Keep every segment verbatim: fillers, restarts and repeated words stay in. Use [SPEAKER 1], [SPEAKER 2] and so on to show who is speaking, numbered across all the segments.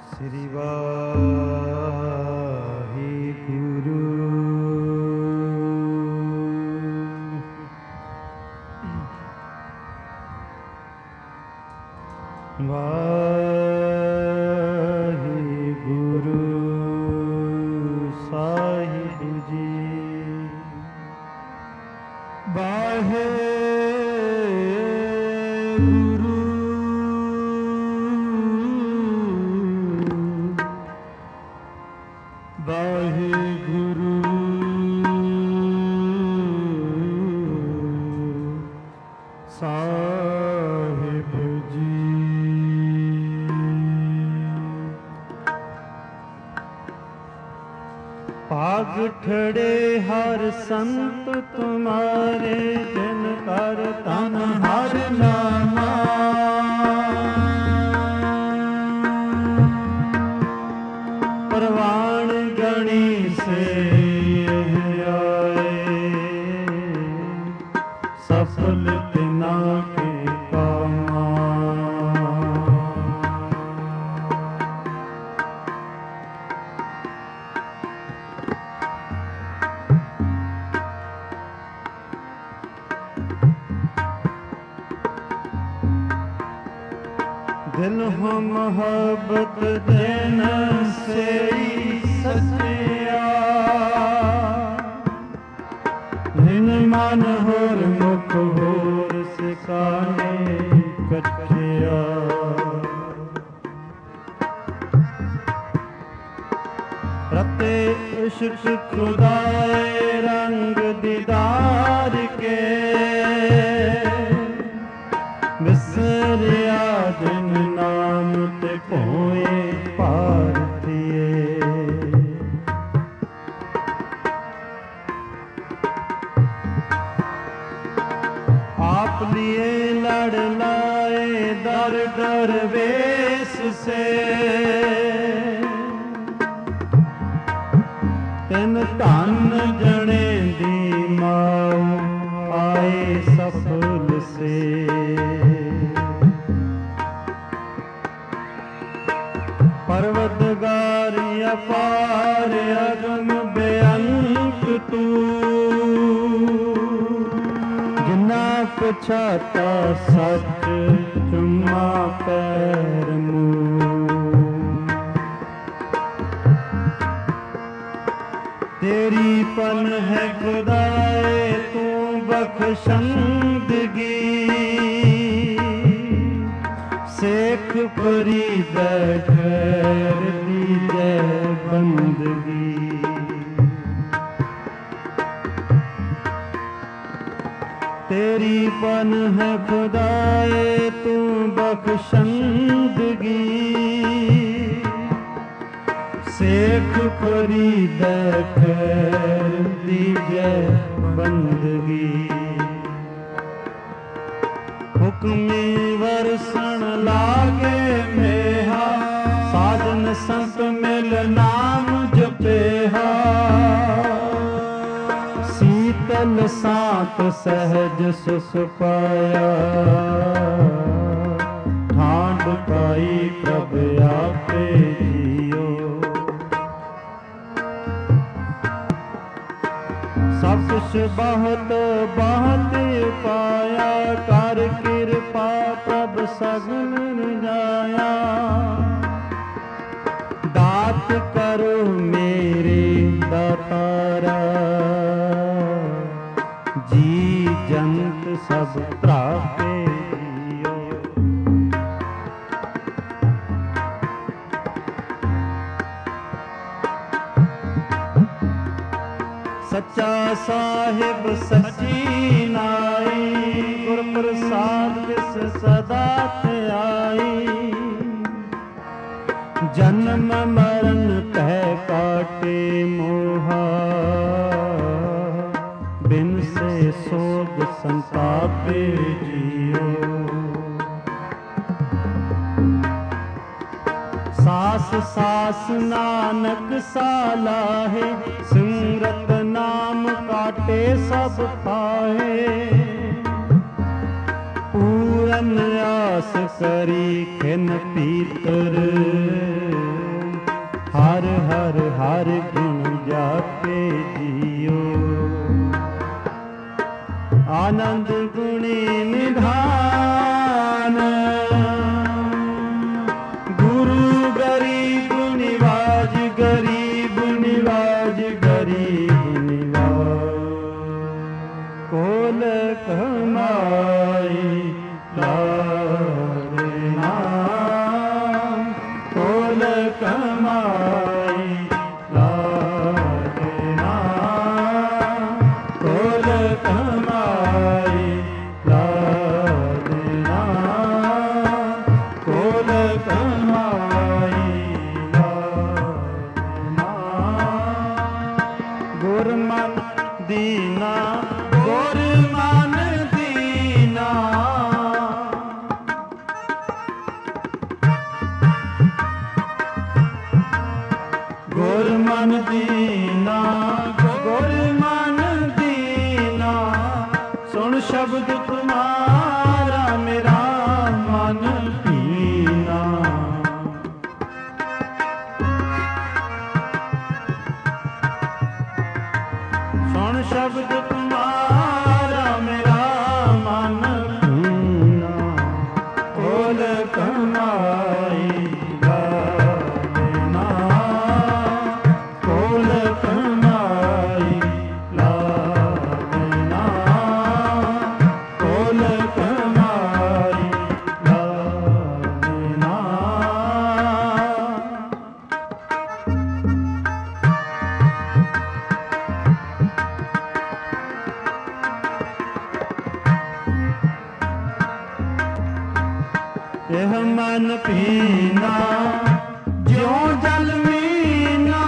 [SPEAKER 1] ਸ੍ਰੀ ਵਾਹਿਗੁਰੂ। ਵਾਹਿਗੁਰੂ ਸਾਹਿਬ ਜੀ। ਵਾਹਿਗੁਰੂ ਵਾਹਿਗੁਰੂ ਸਾਹਿਬ ਜੀ। ਭਾਗ ਠੜੇ ਹਰ ਸੰਤ ਤੁਮਾਰੇ, ਜਿਨ ਕਰ ਤਨ ਹਰ ਨਾਮਾ। ਪ੍ਰਵਾਣ ਗਣੀ ਸੇ ਆਏ, ਸਫਲ ਤਿਨਾ ਕੇ ਕਾਮਾ। ਦਿਲ ਹੋ ਮੁਹੱਬਤ ਦੇਨ ਸੇਈ ਸੱਚਿਆ, ਨਿਨ ਮਨ ਹੋਰ ਮੁਖ ਹੋਰ ਸਿਕਾਨੇ ਕੱਚਿਆ। ਰਤੇ ਇਸ਼ਕ ਖੁਦਾਏ ਰੰਗ ਦੀਦਾਰ ਕੇ, ਵਿਸਰਿਆ ਜਿਨ ਨਾਮ ਤੇ ਭੋਏ ਭਾਰਤੀਏ। ਆਪ ਲਿਏ ਲੜ ਲਾਏ ਦਰ ਦਰ ਵੇਸ ਸੇ, ਤਿਨ ਧਨ ਜਣੇ ਦੀ ਮਾਉ ਆਏ ਸਫਲ ਸੇ। ਪਰਵਤਗਾਰ ਅਪਾਰ ਅਗਮ ਬੇਅੰਤ ਤੂੰ, ਜਿਨਾ ਪਛਾਤਾ ਸੱਚ ਚੁੰਮਾ ਪੈਰ ਮੂੰਹ। ਤੇਰੀ ਪਨ ਹੈ ਖੁਦਾਏ ਤੂੰ ਬਖਸ਼ੰਦਗੀ, ਸੇਖ ਫਰੀਦ ਖੈਰ ਦੀਜੈ ਬੰਦਗੀ। ਤੇਰੀ ਪਨ ਹੈ ਖੁਦਾਏ ਤੂੰ ਬਖਸ਼ੰਦਗੀ, ਸੇਖ ਫਰੀਦ ਖੈਰ ਦੀਜੈ ਬੰਦਗੀ। ਹੁਕਮੀ ਵਰਸਣ ਲਾਗੇ ਮੇਹਾ, ਸਾਜਨ ਸੰਤ ਮਿਲ ਨਾਮ ਜਪੇਹਾ। ਸੀਤਲ ਸਾਤ ਸਹਿਜ ਸੁਖ ਪਾਇਆ, ਠਾਂਡ ਪਾਈ ਪ੍ਰਭ ਆਪੇ ਜੀਓ। ਸਭ ਕੁਛ ਬਹੁਤ ਬਹੁਤ ਪਾਇਆ, ਕਰ ਕਿਰਪਾ ਪ੍ਰਭ ਸਗਲ ਰਜਾਇਆ। ਦਾਤ ਕਰੋ ਮੇਰੇ ਦਾਤਾਰਾ, ਜੀ ਜੰਤ ਸਭ ਭਰਾਵੇ ਜੀਓ। ਸੱਚਾ ਸਾਹਿਬ ਸੱਚੀ ਨਾਈ, ਗੁਰ ਪ੍ਰਸਾਦ ਵਿਸ ਸਦਾ ਧਿਆਈ। ਜਨਮ ਮਰਨ ਕਹਿ ਕਾਟੇ ਮੋਹਾ, ਬਿਨ ਸੇ ਸੋਗ ਸੰਤਾਪੇ ਜੀਓ। ਸਾਸ ਸਾਸ ਨਾਨਕ ਸਾਲਾਹੇ, ਸਿਮਰਤ ਨਾਮ ਕਾਟੇ ਸਭ ਪਾਹੇ। ਪੂਰਨ ਆਸ ਕਰੀ ਖਿਨ ਪੀਤਰ, हर हर गुण जापे जियो। आनंद गुणी निधान गुरु गरीब निवाज गरीब निवाज गरीब निवाज कोल कमाई लारे नाम कोल कमाई लारे नाम कोल कमाई लारे नाम कोल कमाई लारे नाम गुरमन दीना गुरमन दीना गुरमन दीना गुरमन दीना सुन शब्द तुम्हारा मेरा मन पीना। सुन शब्द तुम्हारा मेरा मन पीना कोल कमाई लारे नाम कोल कमाई लारे नाम कोल कमाई लारे नाम। यह मन पीना ज्यों जल मीना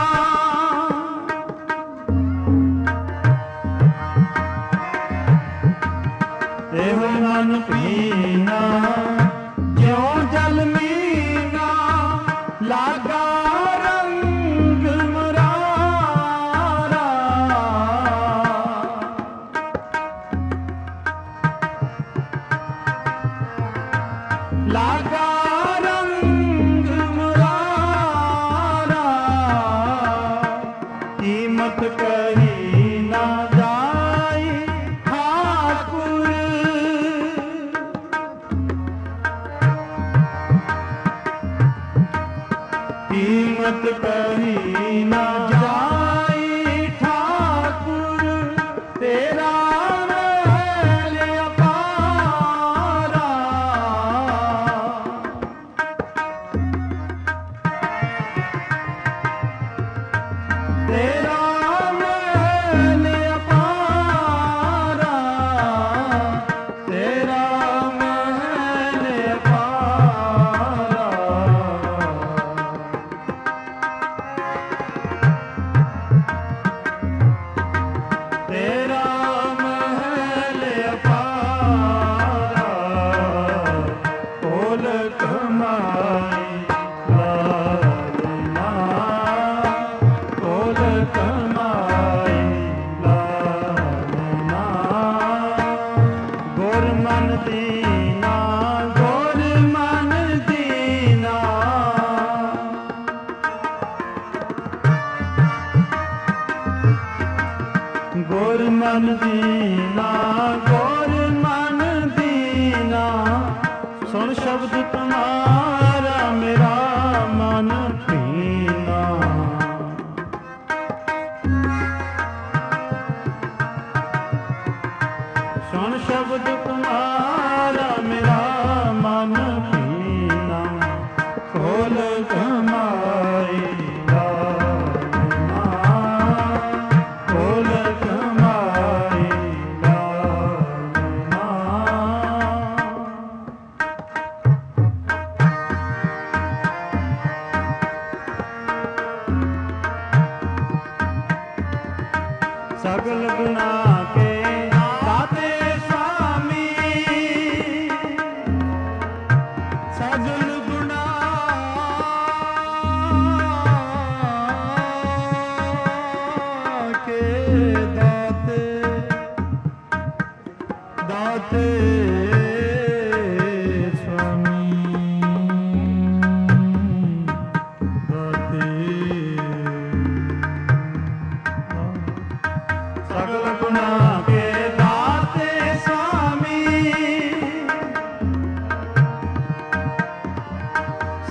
[SPEAKER 1] यह मन पीना ज्यों जल मीना लागा रंग मुरारा लागा रंग मुरारा कीमत कही ना जाई ठाकुर कीमत कही ना जाई ठाकुर तेरा महल अपारा तेरा महल अपारा तेरा महल अपारा तेरा महल अपारा कोल कमाई लारे नाम कोल कमाई लारे नाम गुरमन दीना गुरमन दीना गुरमन दीना गुरमन दीना सुन शब्द तुम्हारा मेरा मन पीना। सुन शब्द तुम्हारा मेरा मन पीना खोल कमाई लारे नाम खोल कमाई लारे नाम।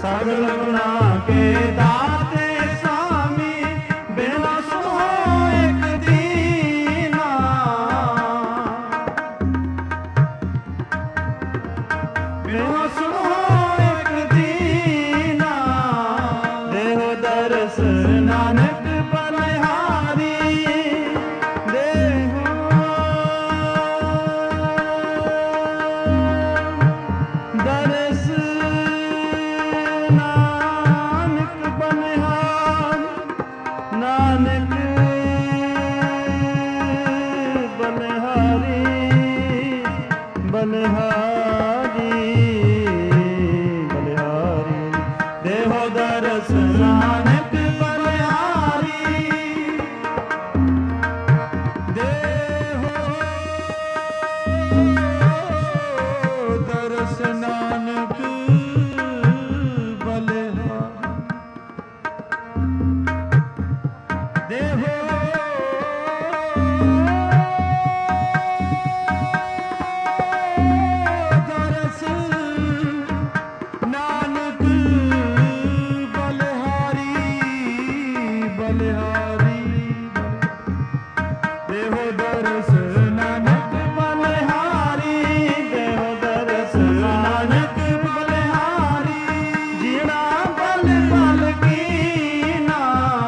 [SPEAKER 1] सगल गुना के दाते स्वामी बिना सुनो एक दीना बिना सुनो एक दीना देहो दरस नानक बलिहारी देहो दरस नानक बलिहारी नानक बलिहारी बलिहारी बलिहारी देहो दरस नानक बलिहारी देहो दरस नानक बलिहारी देहो दरस नानक बलिहारी बलिहारी देहो दरस नानक बलिहारी देहो दरस नानक बलिहारी जीना बल बल कीना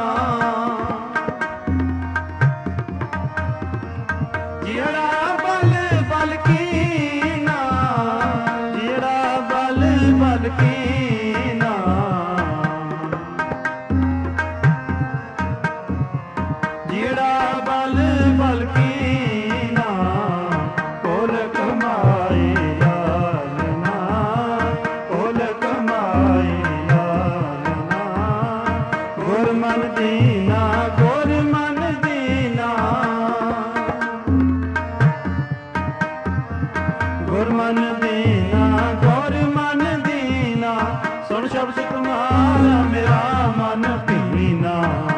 [SPEAKER 1] जीड़ा बल बल कीना जीड़ा बल बल कीना जीड़ा बल बल कीना कोल कमाई लालना कोल कमाई लालना गुर मन दीना गुर मन दीना गुर मन दीना गुर मन दीना सुन शब्द तुम्हारा मेरा मन पीना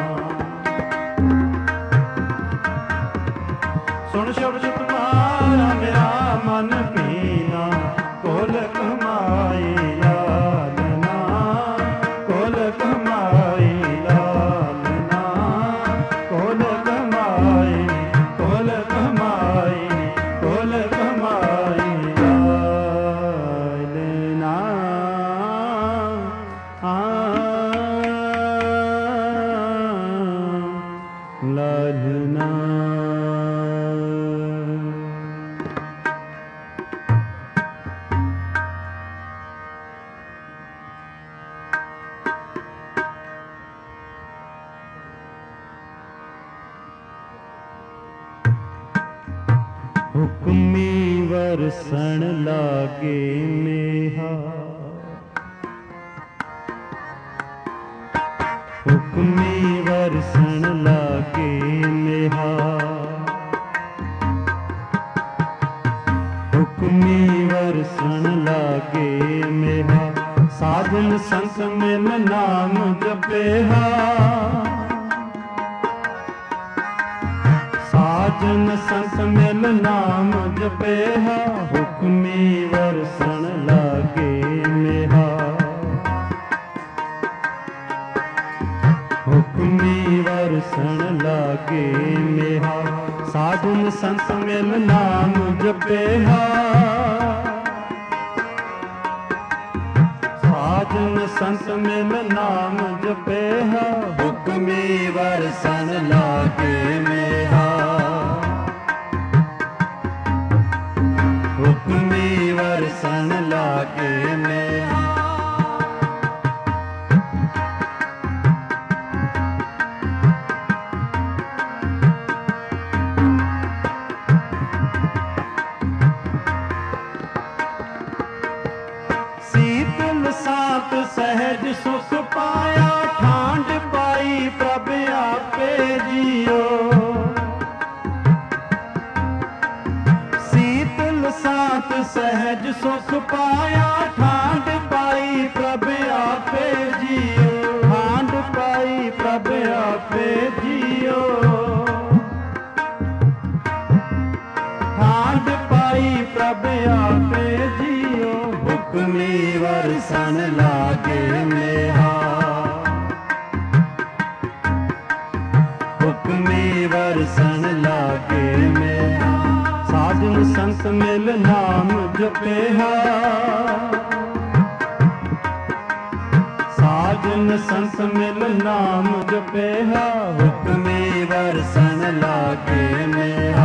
[SPEAKER 1] सुन शब्द तुम्हारा मेरा मन पीना कोल कमाई लालना कोल कमाई लालना कोल कमाई कोल कमाई कोल कमाई लालना आ लालना हुक्मी वरसण लागे मेहा हुक्मी वरसण लागे मेहा हुक्मी वरसण लागे मेहा साधन संत मिल नाम जपेहा साजन संत मिल नाम जपेहा हुक्मी वरसण लागे मेहा हुक्मी वरसण लागे मेहा साजन संत मिल नाम जपेहा साजन संत मिल नाम जपेहा हुक्मी वरसण लागे मेहा हुक्मी वरसण लागे मेहा शीतल सात सहज सुख पाया ठांड पाई प्रभ आपे जियो शीतल सात सहज सुख पाया ठांड पाई प्रभ आपे जियो ठांड पाई प्रभ आपे जियो ठांड पाई प्रभ आपे जियो हुक्मी ਵਰਸਣ ਲਾਗੇ ਮੇਹਾ। ਹੁਕਮੀ ਵਰਸਣ ਲਾਗੇ ਮੇਹਾ। ਸਾਜਨ ਸੰਤ ਮਿਲ ਨਾਮ ਜਪੇਹਾ। ਸਾਜਨ ਸੰਤ ਮਿਲ ਨਾਮ ਜਪੇਹਾ। ਹੁਕਮੀ ਵਰਸਣ ਲਾਗੇ ਮੇਹਾ।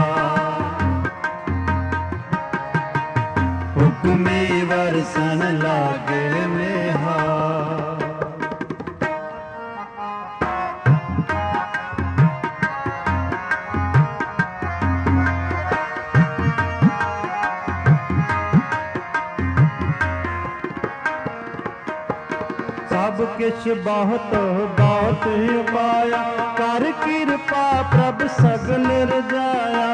[SPEAKER 1] ਹੁਕਮੀ ਵਰਸਣ ਲਾਗੇ ਮੇਹਾ। ਸਭ ਕਿਛ ਬਹੁਤ ਬਹੁਤ ਉਪਾਇਆ। ਕਰ ਕਿਰਪਾ ਪ੍ਰਭ ਸਗਲ ਰਜਾਇਆ।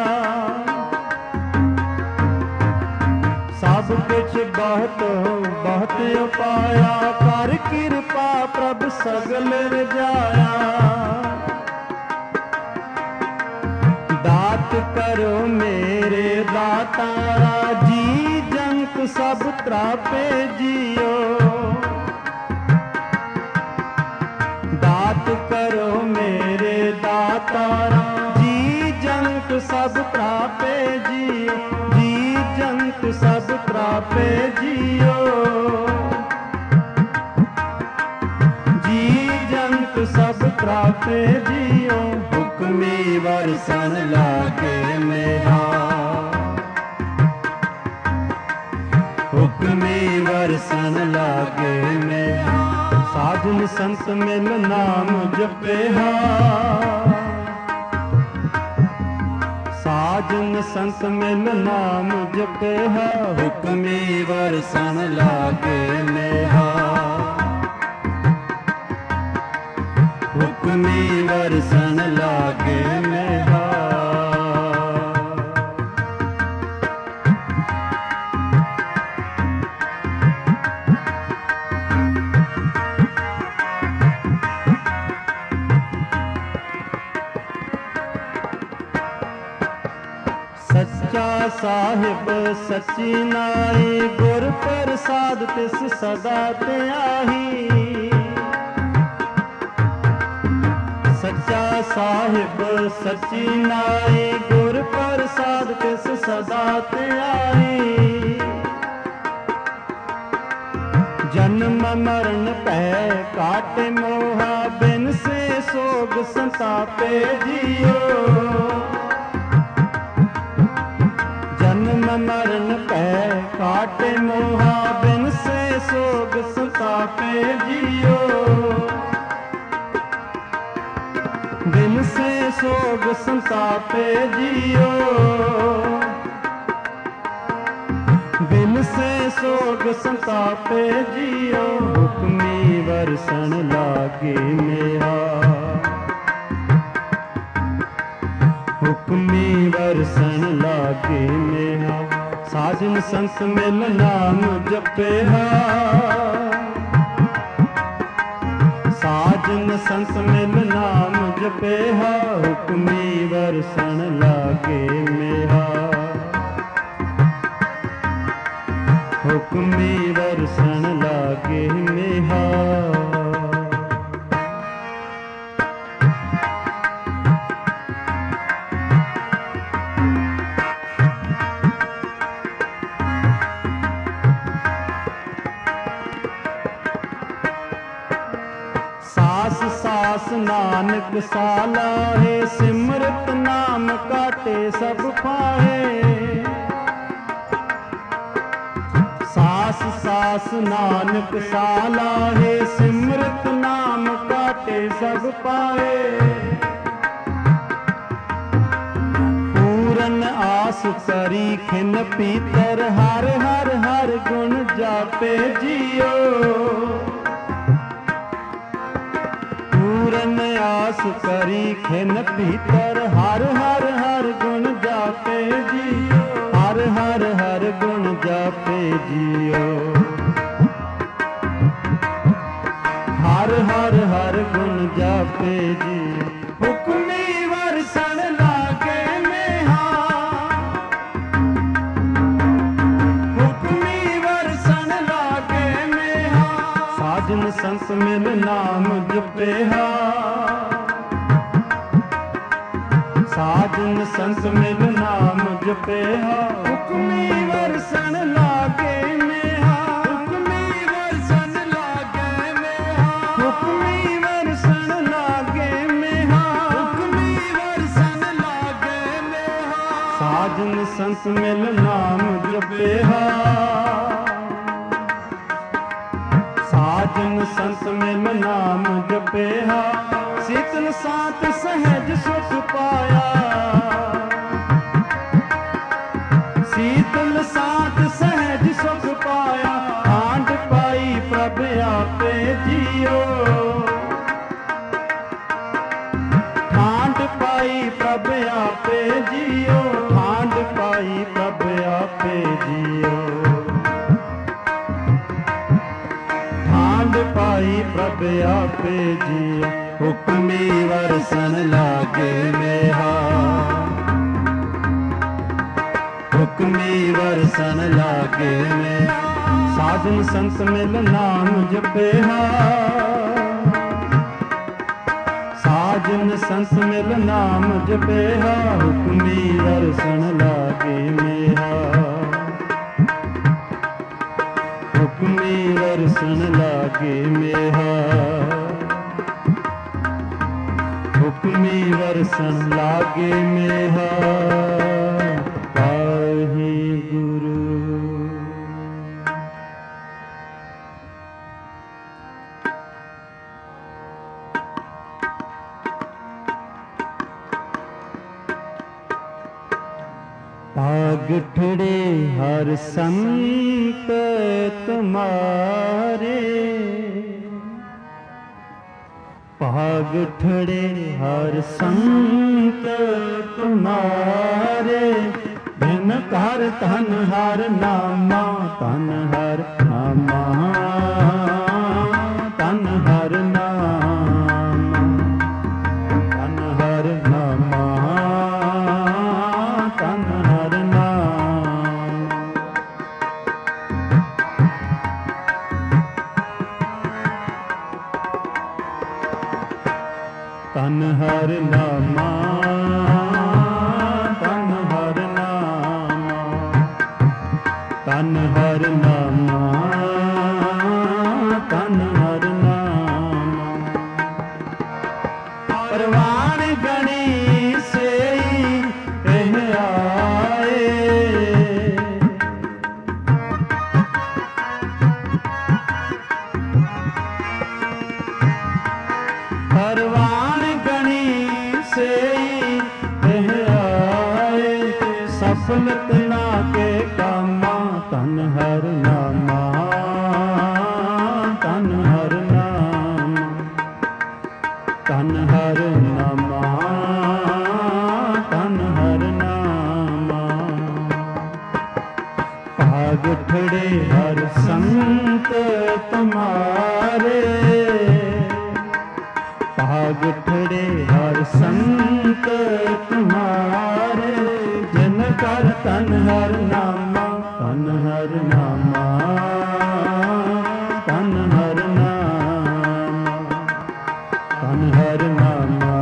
[SPEAKER 1] ਸਭ ਕੁਛ ਬਹੁਤ ਬਹੁਤ ਉਪਾਇਆ। ਕਰ ਕਿਰਪਾ ਪ੍ਰਭ ਸਗਲ ਰਜਾਇਆ। ਦਾਤ ਕਰੋ ਮੇਰੇ ਦਾਤਾਰਾ। ਜੀ ਜੰਤ ਸਭ ਤਰਾਪੇ ਜੀਓ। ਦਾਤ ਕਰੋ ਮੇਰੇ ਦਾਤਾਰਾ। ਜੀ ਜੰਤ ਸਭ ਤਰਾਪੇ ਜੀਓ। ਜੀ ਜੰਤ ਸਭ ਤਰਾਪੇ ਜੀਓ। ਜੀ ਜੰਤ ਸਭ ਤਰਾਪੇ ਜੀਓ। ਹੁਕਮੀ ਵਰਸਣ ਲਾਗੇ ਮੇਹਾ। ਹੁਕਮੀ ਵਰਸਣ ਲਾਗੇ ਮੇਹਾ। ਸਾਜਨ ਸੰਤ ਮਿਲ ਨਾਮ ਜਪੇਹਾ। ਸਾਜਨ ਸੰਤ ਮਿਲ ਨਾਮ ਜਪੇਹਾ। ਹੁਕਮੀ ਵਰਸਣ ਲਾਗੇ ਮੇਹਾ। ਹੁਕਮੀ ਵਰਸਣ ਲਾਗੇ ਮੇਹਾ। ਸੱਚਾ ਸਾਹਿਬ ਸੱਚੀ ਨਾਈ। ਗੁਰ ਪ੍ਰਸਾਦ ਤਿਸ ਸਦਾ ਧਿਆਹੀ। ਸੱਚਾ ਸਾਹਿਬ ਸੱਚੀ ਨਾਈ। ਗੁਰ ਪ੍ਰਸਾਦ ਤਿਸ ਸਦਾ ਧਿਆਹੀ। ਜਨਮ ਮਰਨ ਭੈ ਕਾਟੇ ਮੋਹਾ। ਬਿਨ ਸੇ ਸੋਗ ਸੰਤਾਪੇ ਜੀਓ। ਜਨਮ ਮਰਨ ਭੈ ਕਾਟੇ ਮੋਹਾ। ਬਿਨ ਸੇ ਸੋਗ ਸੰਤਾਪੇ ਜੀਓ। ਬਿਨ ਸੇ ਸੋਗ ਸੰਤਾਪੇ ਜੀਓ। ਬਿਨ ਸੇ ਸੋਗ ਸੰਤਾਪੇ ਜੀਓ। ਹੁਕਮੀ ਵਰਸਣ ਲਾਗੇ ਮੇਹਾ। ਹੁਕਮੀ ਵਰਸਣ ਲਾਗੇ ਮੇਹਾ। ਸਾਜਨ ਸੰਤ ਮਿਲ ਨਾਮ ਜਪੇਹਾ। ਸਾਜਨ ਸੰਤ ਮਿਲ ਨਾਮ ਜਪੇਹਾ। ਹੁਕਮੀ ਵਰਸਣ ਲਾਗੇ ਮੇਹਾ। ਹੁਕਮੀ ਵਰਸਣ ਲਾਗੇ ਮੇਹਾ। ਸਾਸ ਸਾਸ ਨਾਨਕ ਸਾਲਾਹੇ। ਸਿਮਰਤ ਨਾਮ ਕਾਟੇ ਸਭ ਪਾਹੇ। ਸਾਸ ਸਾਸ ਨਾਨਕ ਸਾਲਾਹੇ। ਸਿਮਰਤ ਨਾਮ ਕਾਟੇ ਸਭ ਪਾਹੇ। ਪੂਰਨ ਆਸ ਕਰੀ ਖਿਨ ਪੀਤਰ। ਹਰ ਹਰ ਹਰ ਗੁਣ ਜਾਪੇ ਜੀਓ। ਪੂਰਨ ਆਸ ਕਰੀ ਖਿਨ ਭੀਤਰ। ਹਰ ਹਰ ਹਰ ਗੁਣ ਜਾਪੇ ਜੀਓ। ਹਰ ਹਰ ਹਰ ਗੁਣ ਜਾਪੇ ਜੀਓ। ਹਰ ਹਰ ਹਰ ਗੁਣ ਜਾਪੇ ਜੀਓ। ਹੁਕਮੀ ਵਰਸਣ ਲਾਗੇ ਮੇਹਾ। ਹੁਕਮੀ ਵਰਸਣ ਲਾਗੇ ਮੇਹਾ। साजन संत मिल नाम जपेहा, साजन संत मिल नाम जपेहा। हुक्मी वरसन लागे मेहा, हुक्मी वरसन लागे मेहा, हुक्मी वरसन लागे मेहा, हुक्मी वरसन लागे मेहा। साजन संत मिल नाम जपेहा, साजन संत मिल नाम जपेहा। शीतल सात सहज सुख पाया, शीतल सात सहज सुख पाया। ठांड पाई प्रभ आपे जियो, ठांड पाई प्रभ आपे जियो, ठांड पाई प्रभ आपे जियो, ठांड पाई प्रभ आपे जियो। हुक्मी वरसन लागे मेहा, हुक्मी वरसन लागे मेहा। साजन संत मिल नाम जपेहा, साजन संत मिल नाम जपेहा। हुक्मी वरसन लागे मेहा, हुक्मी वरसन लागे मेहा, हुक्मी वरसन लागे मेहा। पाही गुरु भाग ठड़े हर संत तुम्हारे, भाग ठड़े हर संत तुम्हारे। बिन कर धन हर नामा, धन हर नामा, धन हर नामा, धन हर नामा, धन हर नाम। तन हर नामा, तन हर नामा, तन हर नामा, तन हर नामा। परवान गणी से एह आए, परवान से एह आए। सफलत ना के कामा, तन हर नामा, तन हर नामा, तन हर नामा, तन हर नामा। भाग ठड़े हर संत तुम्हारे, भाग ठड़े हर संत तुम्हारे। जिन कर तन हर नामा, तन हर नामा, तन हर नामा, तन हर नामा,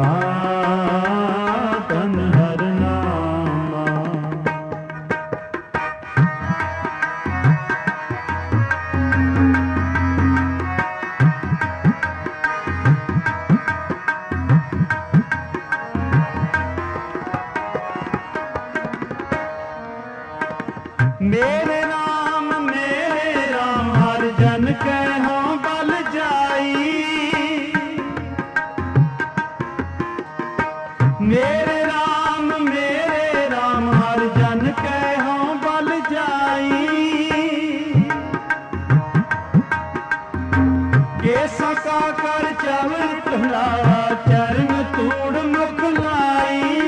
[SPEAKER 1] तन हर नामा। मेरे राम मेरे राम हर जन कहो बल जाई। मेरे राम मेरे राम हर जन कहो बल जाई। के सका कर चवर कहलावा चरण तूड़ मुख लाई।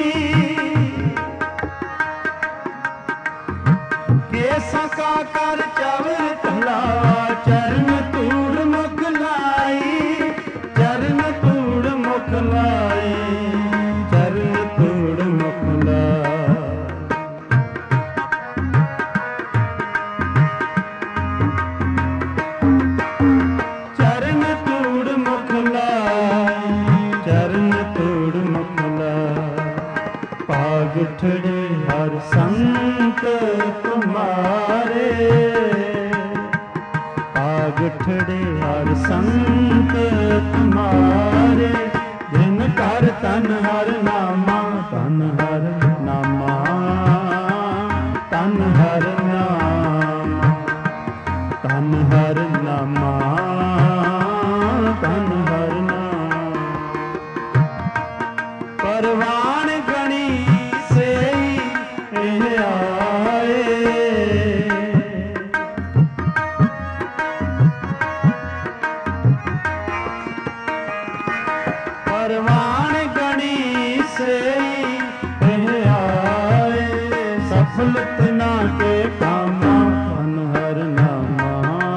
[SPEAKER 1] सका कर चवर कहलावा चरण तूड़ मुख लाई। चरण तूड़ मुख लाई, चरण तूड़ मुख लाई। चरण ਭਾਗਠੜੇ ਹਰ ਸੰਤ ਤੁਮਾਰੇ, ਜਿਨ ਕਰ ਤਨ ਹਰ ਨਾਮਾ, ਤਨ ਹਰ ਨਾਮਾ, ਤਨ ਹਰ ਨਾਮਾ, ਤਨ ਹਰ ਨਾਮਾ, ਤਨ ਹਰ ਨਾਮ। ਪਰਵਾਨ ਗਣੀ ਸੇਈ ਇਹ ਆਏ, ਪਰਵਾਨ ਗਣੀ ਸੇਈ ਇਹ ਆਏ, ਸਫਲਤ ਨਾ ਕੇ ਕਾਮਾ, ਤਨ ਹਰ ਨਾਮਾ,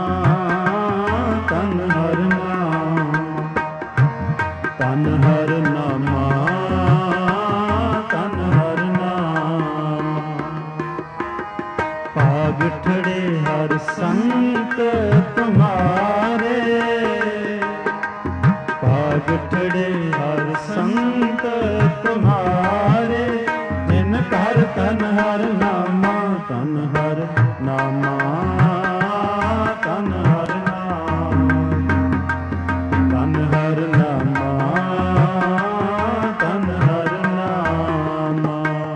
[SPEAKER 1] ਤਨ ਹਰ ਨਾਮ, ਤਨ ਹਰ ਨਾਮਾ, ਤਨ ਹਰ ਨਾਮ। ਭਾਗਠੜੇ ਹਰ ਸੰਤ ਤੁਮਾਰੇ, ਭਾਗਠੜੇ ਹਰ ਸੰਤ ਤੁਮਾਰੇ, ਜਿਨ ਕਰ ਤਨ ਹਰ ਨਾਮਾ, ਤਨ ਹਰ ਨਾਮਾ, ਤਨ ਹਰ ਨਾਮ, ਤਨ ਹਰ ਨਾਮਾ, ਤਨ ਹਰ ਨਾਮਾ।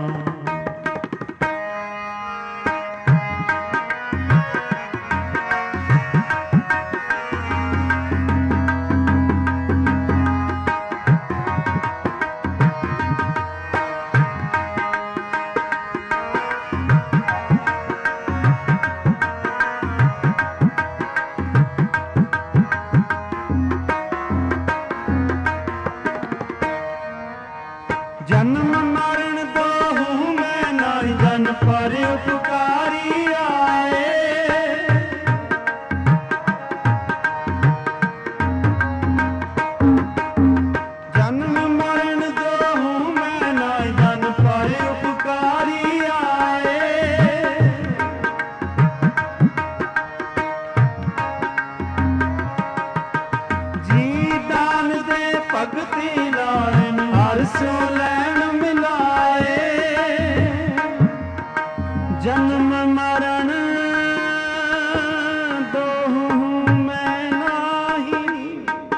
[SPEAKER 1] ਜਨਮ ਮਰਨ ਦੋਹੂ ਮੈਂ ਨਾਹੀ, ਜਨ ਪਰ ਉਪਕਾਰੀ ਆਏ। ਜਨਮ ਮਰਨ ਦੋਹੂ ਮੈਂ ਨਾਹੀ, ਜਨ ਪਰ ਉਪਕਾਰੀ ਆਏ। ਜੀ ਦਾਨ ਦੇ ਭਗਤੀ ਲਾਇਨ, ਹਰ ਸੋ ਲੈਣ ਮਿਲਾਏ। ਜਨਮ ਮਰਨ ਦੋਹੂ ਮੈਂ ਨਾਹੀ,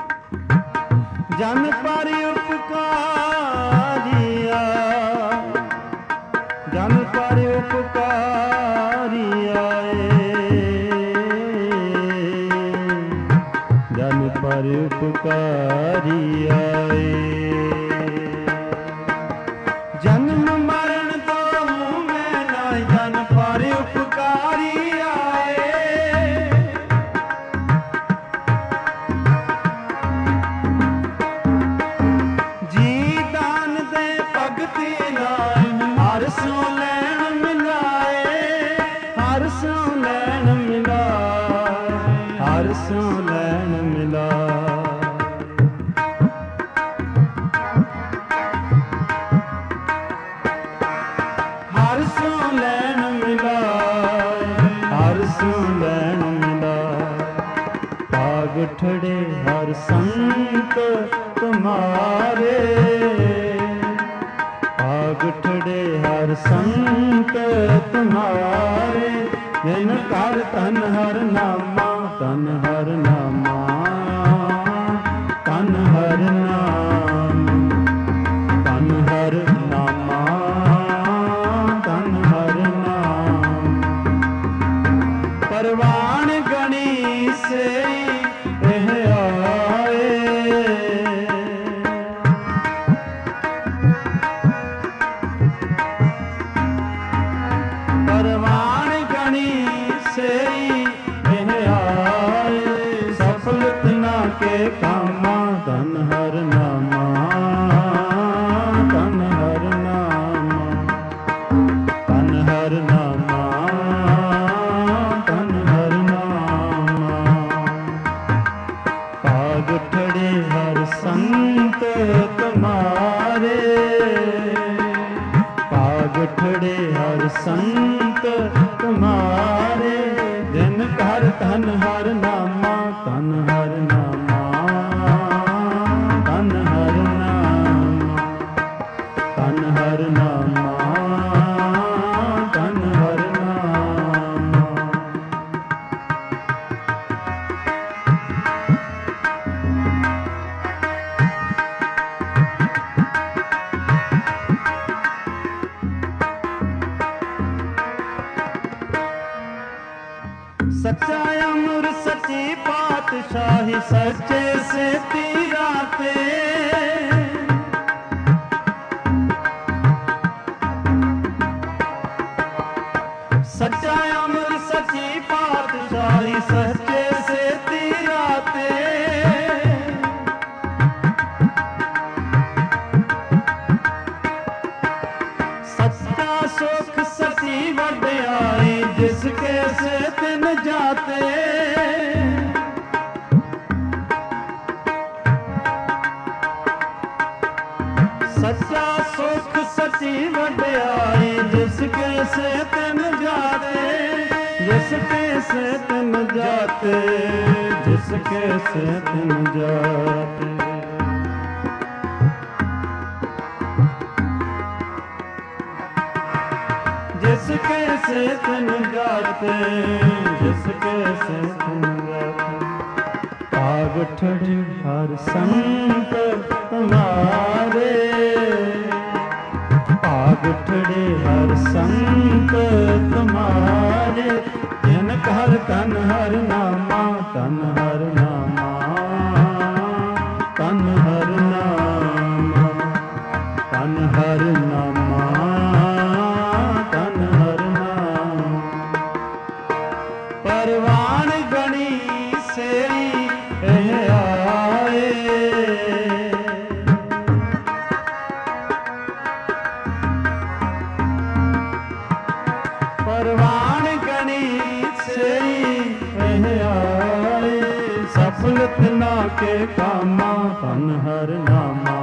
[SPEAKER 1] ਜਨ ਪਰ ਉਪਕਾਰੀਆ, ਜਨ ਪਰ ਉਪਕਾਰੀ ਆਏ, ਜਨ ਪਰ ਉਪਕਾਰੀ ਆਏ। ਜਨਮ ਮਰਨ ਦੋਹੂ ਮੈਂ ਨਾਹੀ, ਜਨ ਪਰ ਉਪਕਾਰੀ ਆਏ। ਜੀ ਦਾਨ ਦੇ ਭਗਤੀ ਲਾਇਨ, ਹਰ ਸੋ ਲੈਣ ਮਿਲਾਏ, ਹਰ ਸੋ ਲੈਣ ਮਿਲਾਏ, ਹਰ ਸੋ ਲੈਣ ਮਿਲਾਏ। ਹਰ ਸੋ ਲੈਣ ਮਿਲਾਏ, ਹਰ ਸੋ ਲੈਣ ਮਿਲਾਏ। ਭਾਗਠੜੇ ਹਰ ਸੰਤ ਤੁਮਾਰੇ, ਭਾਗਠੜੇ ਹਰ ਸੰਤ ਤੁਮਾਰੇ, ਜਿਨ ਕਰ ਤਨ ਹਰ ਨਾਮਾ, ਤਨ ਹਰ ਨਾਮਾ, ਤਨ ਹਰ ਨਾਮ, ਤਨ ਹਰ ਨਾਮਾ, ਤਨ ਹਰ ਨਾਮ। ਪਰਵਾਨ ਗਣੀ ਸੇਈ ਇਹ ਆਏ, ਪਰਵਾਨ ਗਣੀ ਸੇਈ ਇਹ ਆਏ। ਸਫਲਤ ਨਾ ਕੇ ਕਾਮਾ, ਤਨ ਹਰ ਨਾਮਾ, ਤਨ ਹਰ ਨਾਮਾ, ਤਨ ਹਰ ਨਾਮਾ, ਤਨ ਹਰ ਨਾਮਾ। ਭਾਗਠੜੇ ਹਰ ਸੰਤ ਤੁਮਾਰੇ, ਭਾਗਠੜੇ ਹਰ ਸੰਤ ਤੁਮਾਰੇ, ਜਿਨ ਕਰ ਤਨ ਹਰ ਨਾਮਾ, ਤਨ ਹਰ ਨਾਮਾ, ਤਨ ਹਰ ਨਾਮਾ, ਤਨ ਹਰ ਨਾਮਾ, ਤਨ ਹਰ ਨਾਮਾ। अमर सची पातशाही सच्चे से तीराते सच्चा अमर सची पातशाही सच्चे से तीराते सच्चा सुख सची वड्याई जिसके से तिन जाते सच्चा सुख सची वड्याई जिसके से तिन जाते जिसके से तिन जाते जिसके से तिन जाते जिसके से तिन जाते जिसके से तिन जाते पाग ठड़ी हर संत तुम्हारे पाग ठड़े हर संत तुम्हारे जिन हर तन हर नामा तन हर नामा तन हर नामा तन हर नामा तन हर नाम परवान गणी सेरी आए परवान गणी सेरी आए सफलत ना के कामा तन हर नामा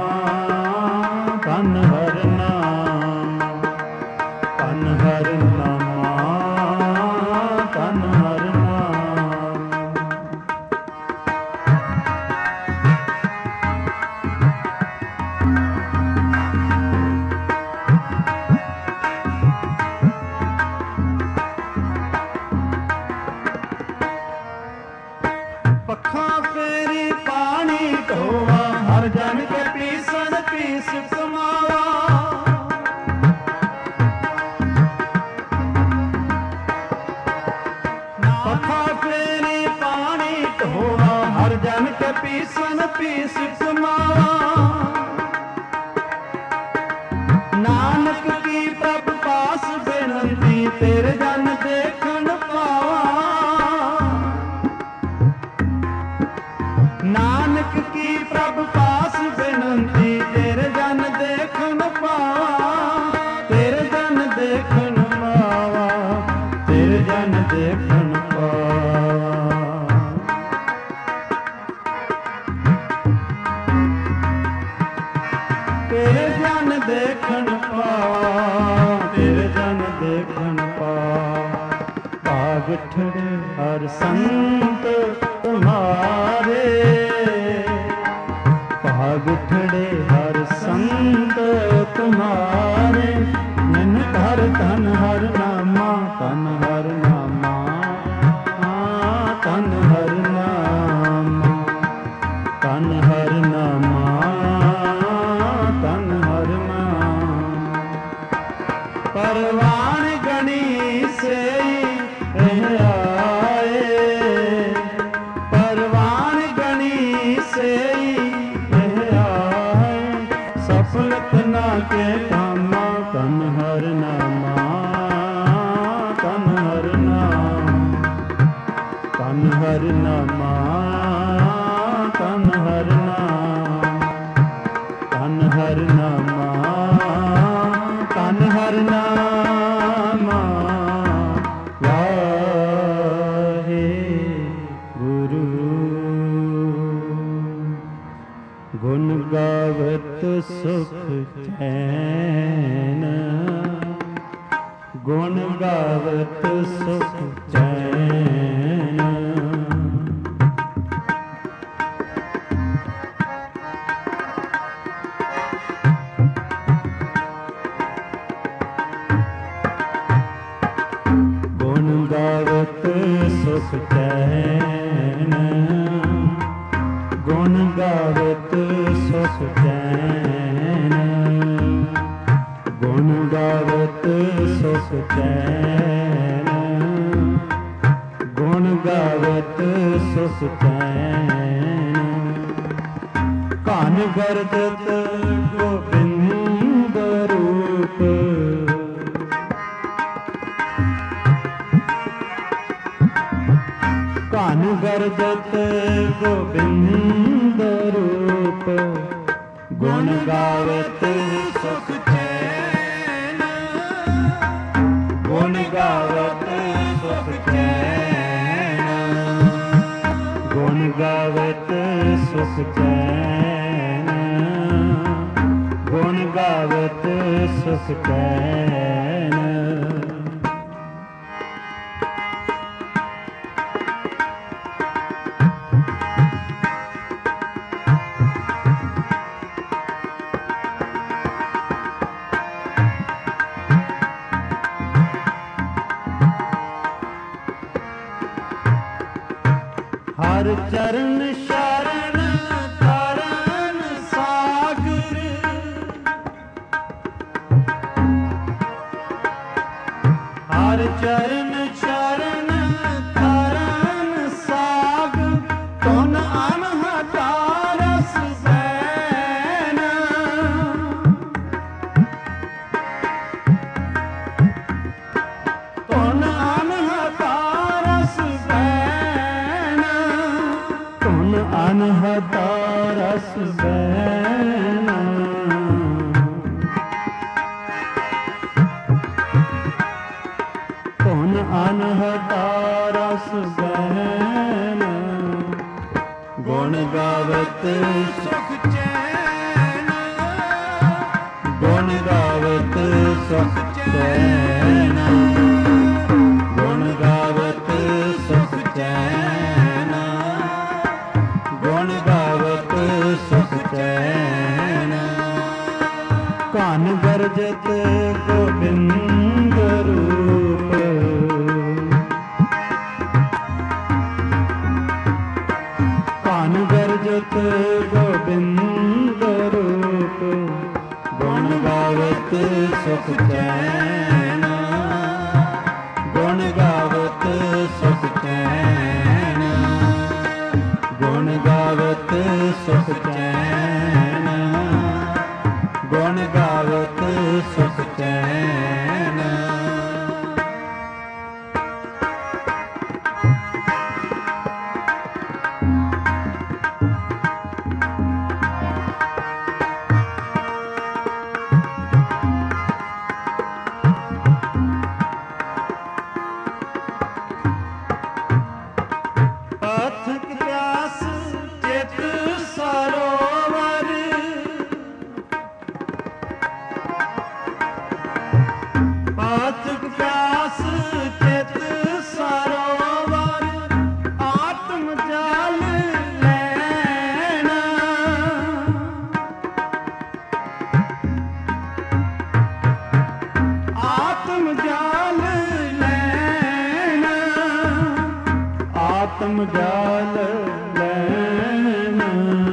[SPEAKER 1] तन हर नामा तन हर नामा तन हर नाम पखा फेरी पानी ढोवा हर जन के पीसन पीस कमावा पखा फेरी पानी ढोवा हर जन के पीसन पीस कमावा नानक की प्रभ पास बेनती तेरे जन देखन पावा नानक की प्रभ पास बेनती तेरे जन देखन पावा तेरे जन देखन पावा तेरे जन देखन पावा तेरे जन देखन पावा तेरे जन देखन पावा भाग ठड़े हर संत तुम्हारे भाग ठड़े हर संत तुम्हारे निन हर तन हर नामा तन हर नामा तन हर नामा तन हर नामा तन हर नाम परवान गणी से आए परवान गणी से आए सफलत ना के कामा तन हर नामा तन हर नाम तन हर नामा तन हर नाम तन हर नामा तन हर नामा वाहे गुरु गुण गावत सुख चैन गुण गावत सुख चैन गुण गावत सुख चैन गुण गावत सुख चैन गुण गावत सुख चैन गुण ਗਾਵਤ ਸੁਖ ਚੈਨ। ਧਨ ਗਰਜਤ ਗੋਬਿੰਦ ਰੂਪ, ਧਨ ਗਰਜਤ ਗੋਬਿੰਦ ਰੂਪ। ਗੁਣ ਗਾਵਤ ਸੁਖ ਚੈਨ, ਗੁਣ ਗਾਵਤ ਸੁਖ ਚੈਨ, ਗੁਣ ਗਾਵਤ ਸੁਖ ਚੈਨ, ਗੁਣ ਗਾਵਤ ਸੁਖ ਚੈਨ। ਹਰ ਚਰਨ ਸ਼ਰਨ ਤਰਨ ਸਾਗਰ, ਹਰ ਚਰਨ ਸ਼ਰਨ ਤਰਨ ਸਾਗਰ। ਧੁਨ ਅਨਹਤਾ ਰਸ ਬੈਨ, ਧੁਨ ਅਨਹਤਾ ਰਸ ਬੈਨ, ਧੁਨ ਅਨਹਤਾ ਰਸ ਬੈਨ। ਧੁਨ ਅਨਹਤਾ ਰਸ ਬੈਨ। ਗੁਣ ਗਾਵਤ ਸੁਖ ਚੈਨ, ਗੁਣ ਗਾਵਤ ਸੁਖ ਚੈਨ, ਗੁਣ ਗਾਵਤ ਸੁਖ ਚੈਨ, ਗੁਣ ਗਾਵਤ ਸੁਖ ਚੈਨ। ਧਨ ਗਰਜਤ ਗੋਬਿੰਦ ਰੂਪ, ਧਨ ਗਰਜਤ ਗੋਬਿੰਦ ਰੂਪ। ਗੁਣ ਗਾਵਤ ਸੁਖ ਚੈਨ, ਗੁਣ ਗਾਵਤ ਸੁਖ ਚੈਨ, ਗੁਣ ਗਾਵਤ ਸੁਖ ਚੈਨ, ਗੁਣ ਗਾਵਤ ਸੁਖ ਚੈਨ। ਪਾਥਕ ਪਿਆਸ ਚਿਤ ਸਰੋਵਰ, ਪਾਥਕ ਪਿਆਸ ਚਿਤ ਸਰੋਵਰ। ਆਤਮ ਜਲ ਲੈਣਾ, ਆਤਮ ਜਲ ਲੈਣਾ, ਆਤਮ ਜਲ ਲੈਣਾ।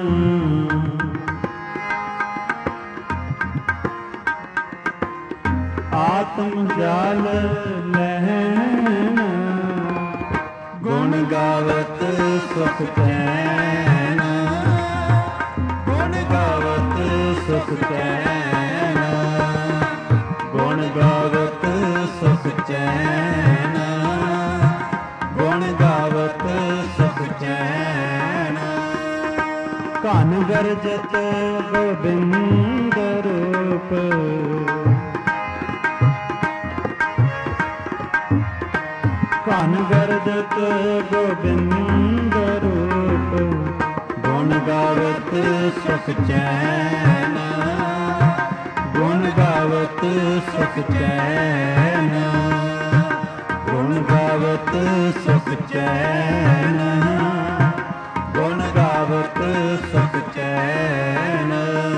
[SPEAKER 1] ਆਤਮ ਜਲ ਲੈਣਾ। ਗੁਣ ਗਾਵਤ ਸੁਖ ਚੈਨ, ਗੁਣ ਗਾਵਤ ਸੁਖ ਚੈਨ, ਗੁਣ ਗਾਵਤ ਸੁਖ ਚੈਨ, ਗੁਣ ਗਾਵਤ ਸੁਖ ਚੈਨ। ਧਨ ਗਰਜਤ ਗੋਬਿੰਦ ਰੂਪ, ਧਨ ਗਰਜਤ ਗੋਬਿੰਦ ਰੂਪ। ਗੁਣ ਗਾਵਤ ਸੁਖ ਚੈਨ, ਗੁਣ ਗਾਵਤ ਸੁਖ ਚੈਨ, ਗੁਣ ਗਾਵਤ ਸੁਖ ਚੈਨ, ਗੁਣ ਗਾਵਤ ਸੁਖ ਚੈਨ।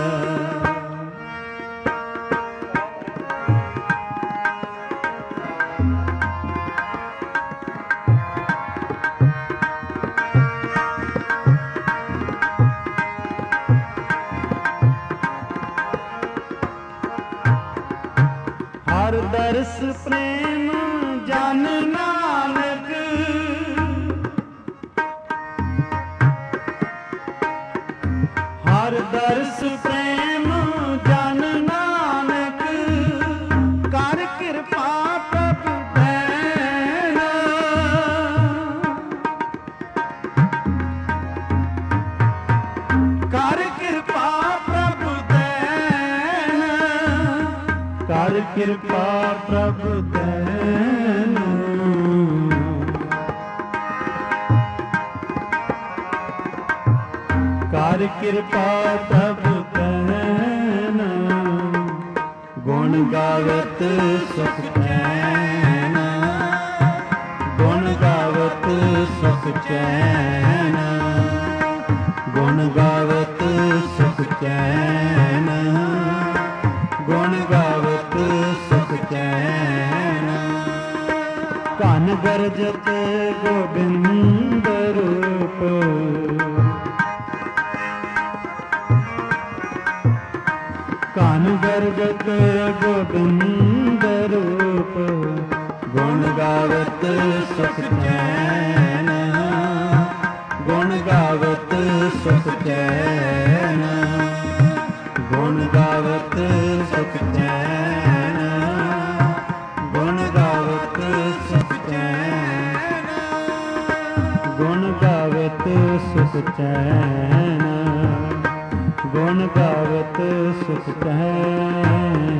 [SPEAKER 1] ਹਰ ਦਰਸ ਪ੍ਰੇਮ ਜਨ ਨਾਨਕ, ਕਿਰਪਾ ਪ੍ਰਭ ਤੈਨੂੰ, ਕਰ ਕਿਰਪਾ ਪ੍ਰਭ ਤੈਨੂੰ, ਗੁਣ ਗਾਵਤ ਸੁਖ ਚੈਨ, ਗੁਣ ਗਾਵਤ ਸੁਖ ਚੈਨ, ਗੁਣ ਗਾਵਤ ਸੁਖ ਚੈਨ, ਗੁਣ ਗਾਵਤ ਸੁਖ ਚੈਨ। ਧਨ ਗਰਜਤ ਗੋਬਿੰਦ ਰੂਪ, ਧਨ ਗਰਜਤ ਗੋਬਿੰਦ ਰੂਪ, ਗੁਣ ਗਾਵਤ ਸੁਖ ਚੈਨ, ਗੁਣ ਗਾਵਤ ਸੁਖ ਚੈਨ, ਗੁਣ ਗਾਵਤ ਸੁਖ ਚੈਨ, ਗੁਣ ਗਾਵਤ ਸੁਖ ਚੈਨ, ਗੁਣ ਗਾਵਤ ਸੁਖ ਚੈਨ, ਗੁਣ ਗਾਵਤ ਸੁਖ ਚੈਨ।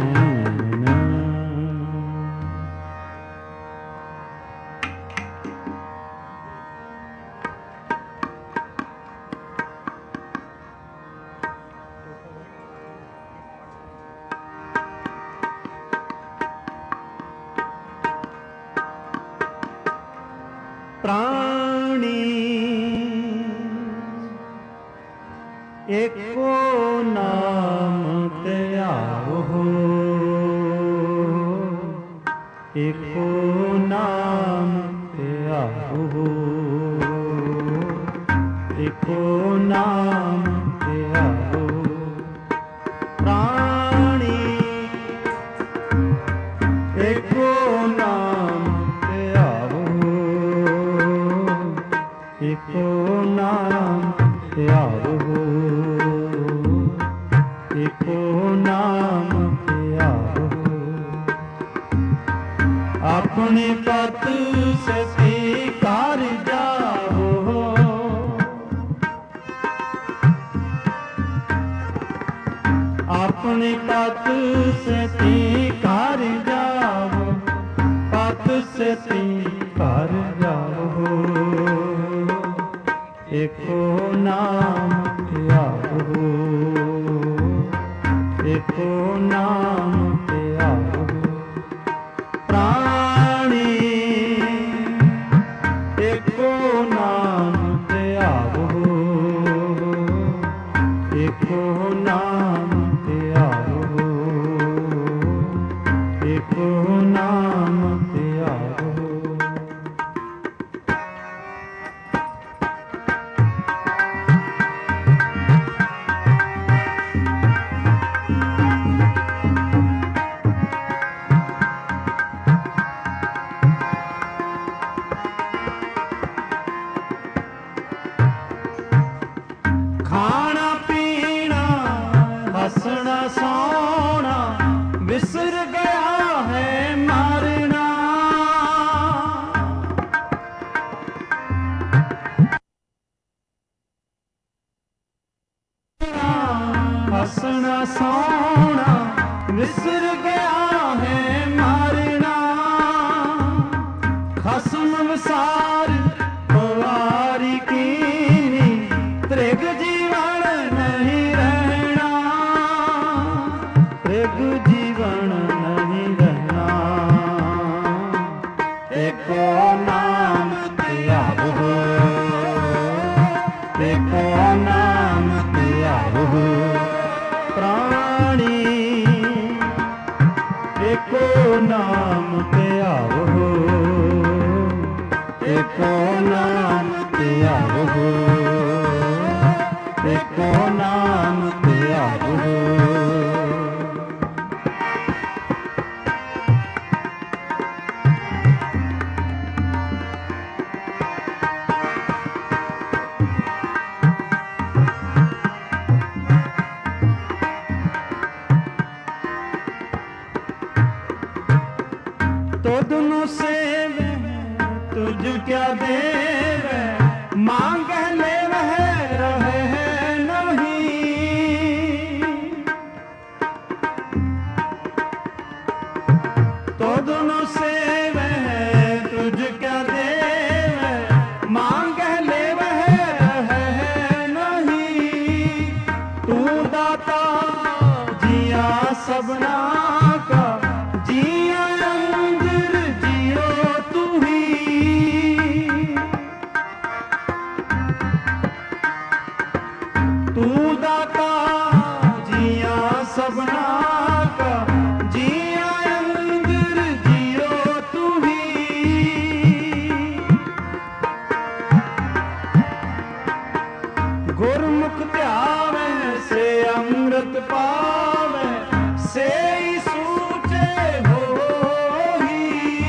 [SPEAKER 1] ਪ੍ਰਾਣੀ ਏਕੋ ਨਾਮ ਧਿਆਵੋ, ਏਕੋ ਨਾਮ ਧਿਆਵੋ, ਏਕੋ ਨਾਮ ਧਿਆਵੋ। ਪ੍ਰਾਣੀ ਏਕੋ ਨਾਮ ਧਿਆਵੋ, ਏਕੋ ਨਾਮ ਧਿਆਵੋ, ਏਕੋ ਨਾਮ ਧਿਆਵੋ। ਆਪਣੇ ਪਤ ਸਤੀ ਕਰ ਜਾਵੋ, ਆਪਣੇ ਪਤ ਸਤੀ ਕਰ ਜਾਵੋ, ਪਤ ਸਤੀ ਕਰ ਜਾਵੋ, ਏਕੋ ਨਾਮ ਧਿਆਵੋ, ਏਕੋ ਨਾਮ ਧਿਆਵੋ। ਪ੍ਰਾਣੀ ਏਕੋ ਨਾਮ ਧਿਆਵੋ, ਏਕੋ ਨਾਮ ਧਿਆਵੋ, ਏਕੋ ਨਾਮ ਧਿਆਵੋ। ਖਾਣਾ ਪੀਣਾ ਹੱਸਣਾ ਸੋਣਾ ਵਿਸਰ ਗਿਆ ਹੈ ਮਾਰਨਾ, ਹੱਸਣਾ ਸੋਣਾ ਵਿਸਰ ਗਿਆ ਹੈ ਮਾਰਨਾ। ਖਸਮ ਵਿਸਾਰ ਪਵਾਰੀ ਕੀਨੀ, ਤ੍ਰਿਗ ਜੀਵਨ ਨਹੀਂ ਰਹਿਣਾ, ਤ੍ਰਿਗ ਜੀਵਨ ਨਹੀਂ ਰਹਿਣਾ। ਏਕੋ ਨਾਮ ਧਿਆਵੋ, ਏਕੋ ਨਾਮ ਧਿਆਵੋ। ਪ੍ਰਾਣੀ ਏਕੋ ਨਾਮ ਧਿਆਵੋ, ਏਕੋ ਨਾਮ ਧਿਆਵੋ, ਏਕੋ ਨਾਮ ਧਿਆਵੋ। तुझनु सेवे तुझ क्या देवे, मांग ले वह रहे नहीं। सबना का, जिया अंदर जियो तू ही। तू दाता जिया सबना का, जिया अंदर जियो तू ही। गुरमुख ध्यावे से अमृत पावे, से ही सूचे होही।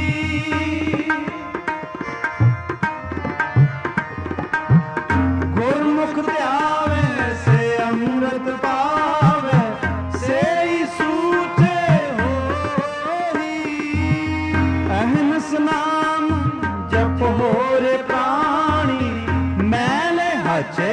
[SPEAKER 1] गुरमुख ध्यावे से अमृत पावे, से ही सूचे होही। अहनस नाम जप हो रे प्राणी, मैले हचे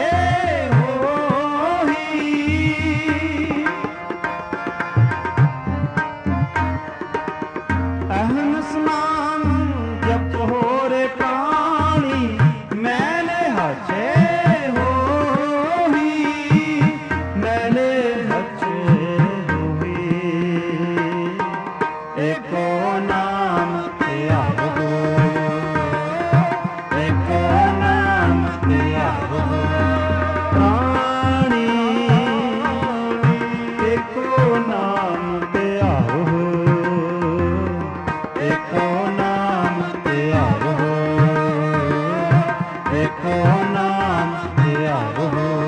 [SPEAKER 1] अहनस नाम जप हो रे प्राणी, मैंने हचे होही। मैंने हचे होही। एको नाम त्यागो, एको नाम त्यागो प्राणी, एको नाम त्यागो, एको नाम त्यागो, एको नाम त्यागो।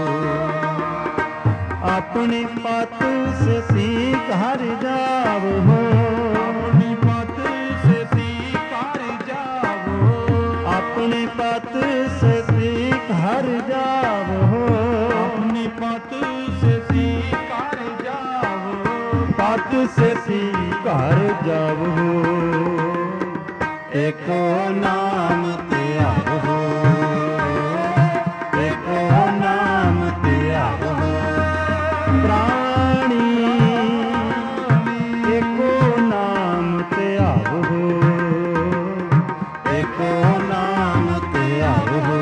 [SPEAKER 1] अपनी पत से सीख हर जावो, अपनी पत से सीख हर जावो, अपनी पत से सीख हर जावो, अपनी पत से सीख हर जावो, पत से सीख हर जावो। एको नाम त्यागो, एको नाम त्यागो प्राणी, एको नाम त्यागो, एको नाम त्यागो,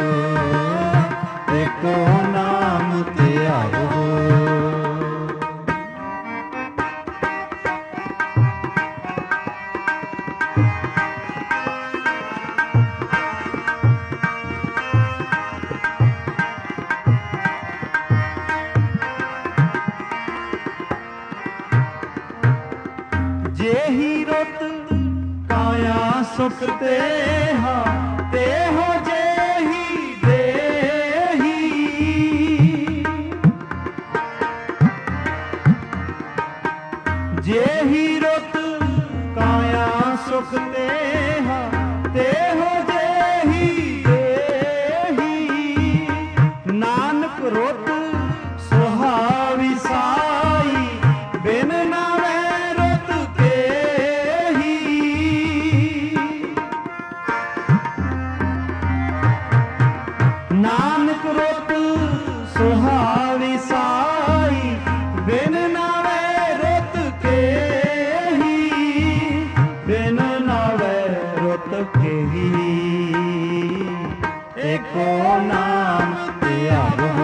[SPEAKER 1] एको नाम त्यागो। जेही रुत काया सुख तेहा, तेहो जेही देही। जेही रुत काया सुख तेहा, तेहो जेही देही। नानक रुत सुहावी साई, बिन नावे रुत केही। नानक रुत सुहावी साई, बिन नावे रुत केही। बिन नावे रुत केही। एको नाम त्यागो,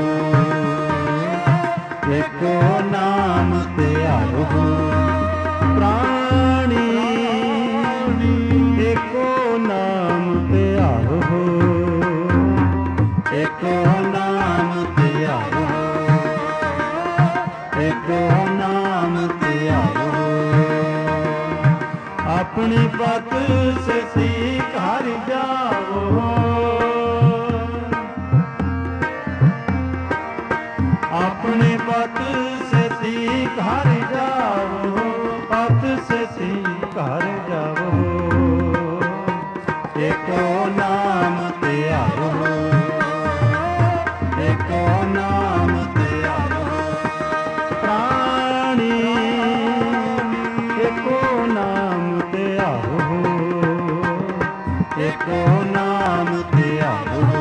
[SPEAKER 1] एको नाम त्यागो प्राणी, एको नाम त्यागो, एको नाम त्यागो, एको नाम त्यागो। अपनी पत से सीख हर जाओ, अपने पत से सीख हर जाओ, पत से सीख हर जाओ। एको नाम त्यागो, एको नाम त्यागो प्राणी, एको नाम त्यागो, एको नाम त्यागो,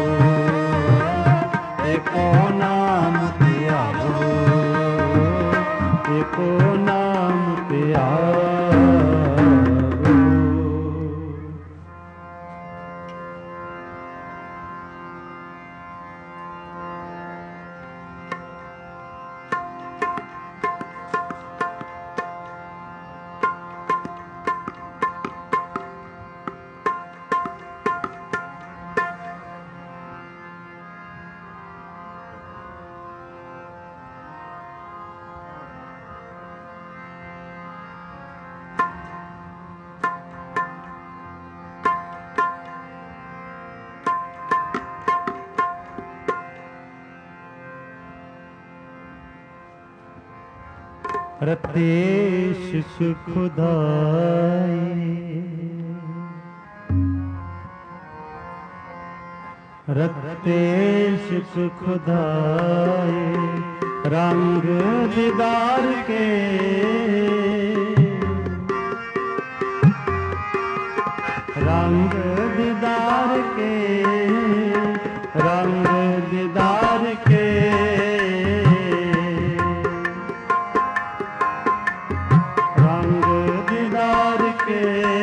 [SPEAKER 1] एको नाम त्यागो, एको नाम त्यागो। रतेश सुखदाई रतेश सुखदाई रंग दीदार के रंग दीदार के रंग दीदार के रंग दीदार के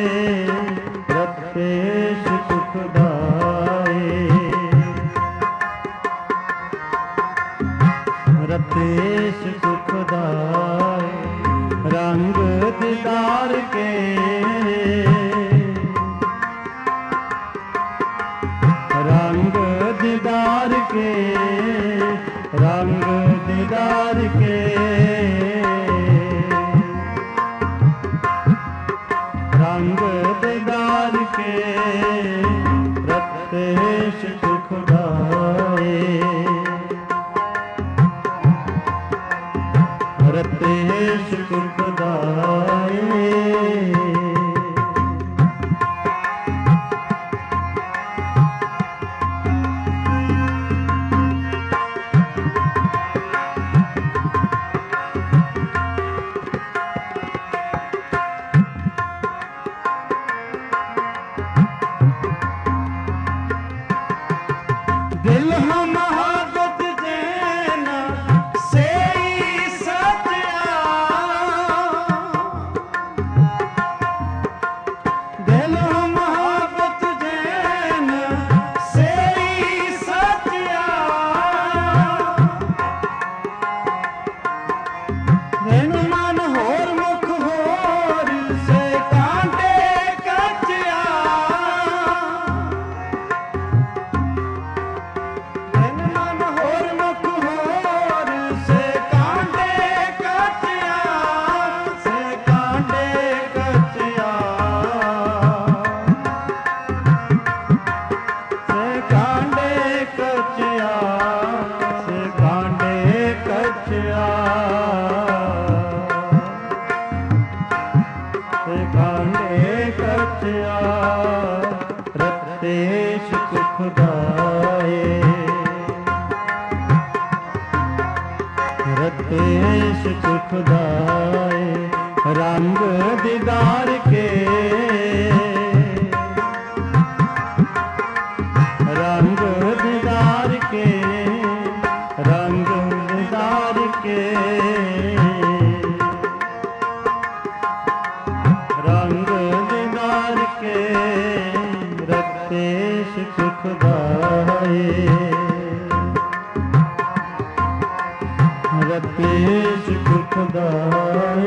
[SPEAKER 1] रतेश सुखदाई रतेश सुखदाई रंग दीदार के रंग दीदार के रंग दीदार के रंग दीदार के रतेश सुखदाई रतेश सुखदाई दिल हम हाथ देना से सत्या दिल हम हाथ देना से सत्या रेनु मन होर मुख होर से कांटे कचिया रतेश सुखदाई रतेश सुखदाई रंग दीदार के रंग दीदार के रंग दीदार के रंग दीदार के रतेश सुखदाई रतेश सुखदाई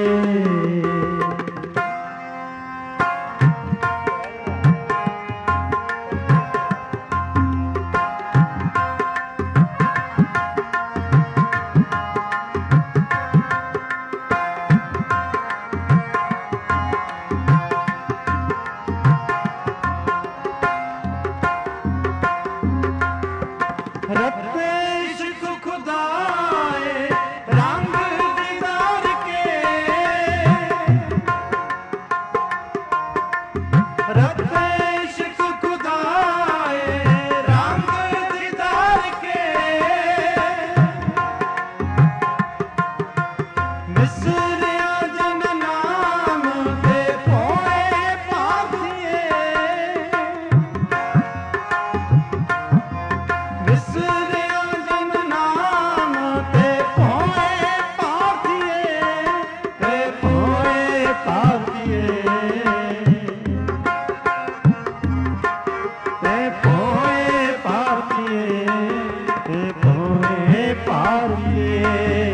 [SPEAKER 1] रतेश सुखदाई रंग दीदार के रतेश सुखदाई रंग दीदार के मिसरिया जन नाम दे पोए पाथिए मिसरिया जन नाम ते पोए पाथिए ते पोए पाथिए ते पोए पाथिए ते पोए पाथिए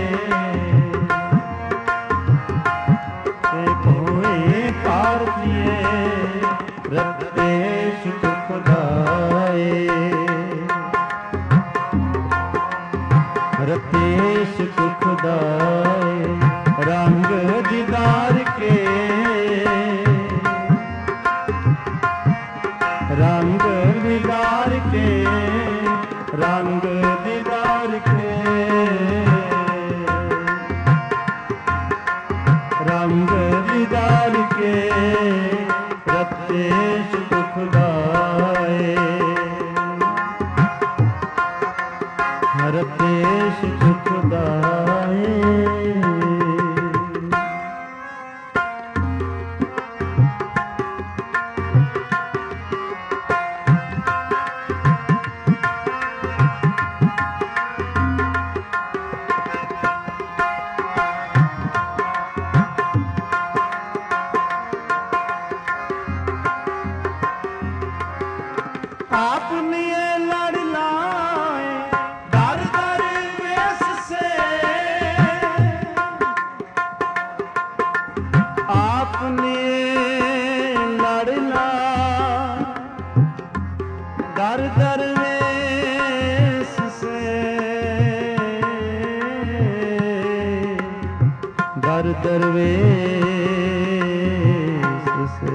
[SPEAKER 1] ते पोए पाथिए रतेश सुखदाई रतेश सुखदाई रंग दीदार के रंग दीदार के रंग दीदार के रतेश सुखदाए। आपने लड़ लाए दर दर वेस से, आपने लड़ लाए दर दर वेस से, दर दर वेस से।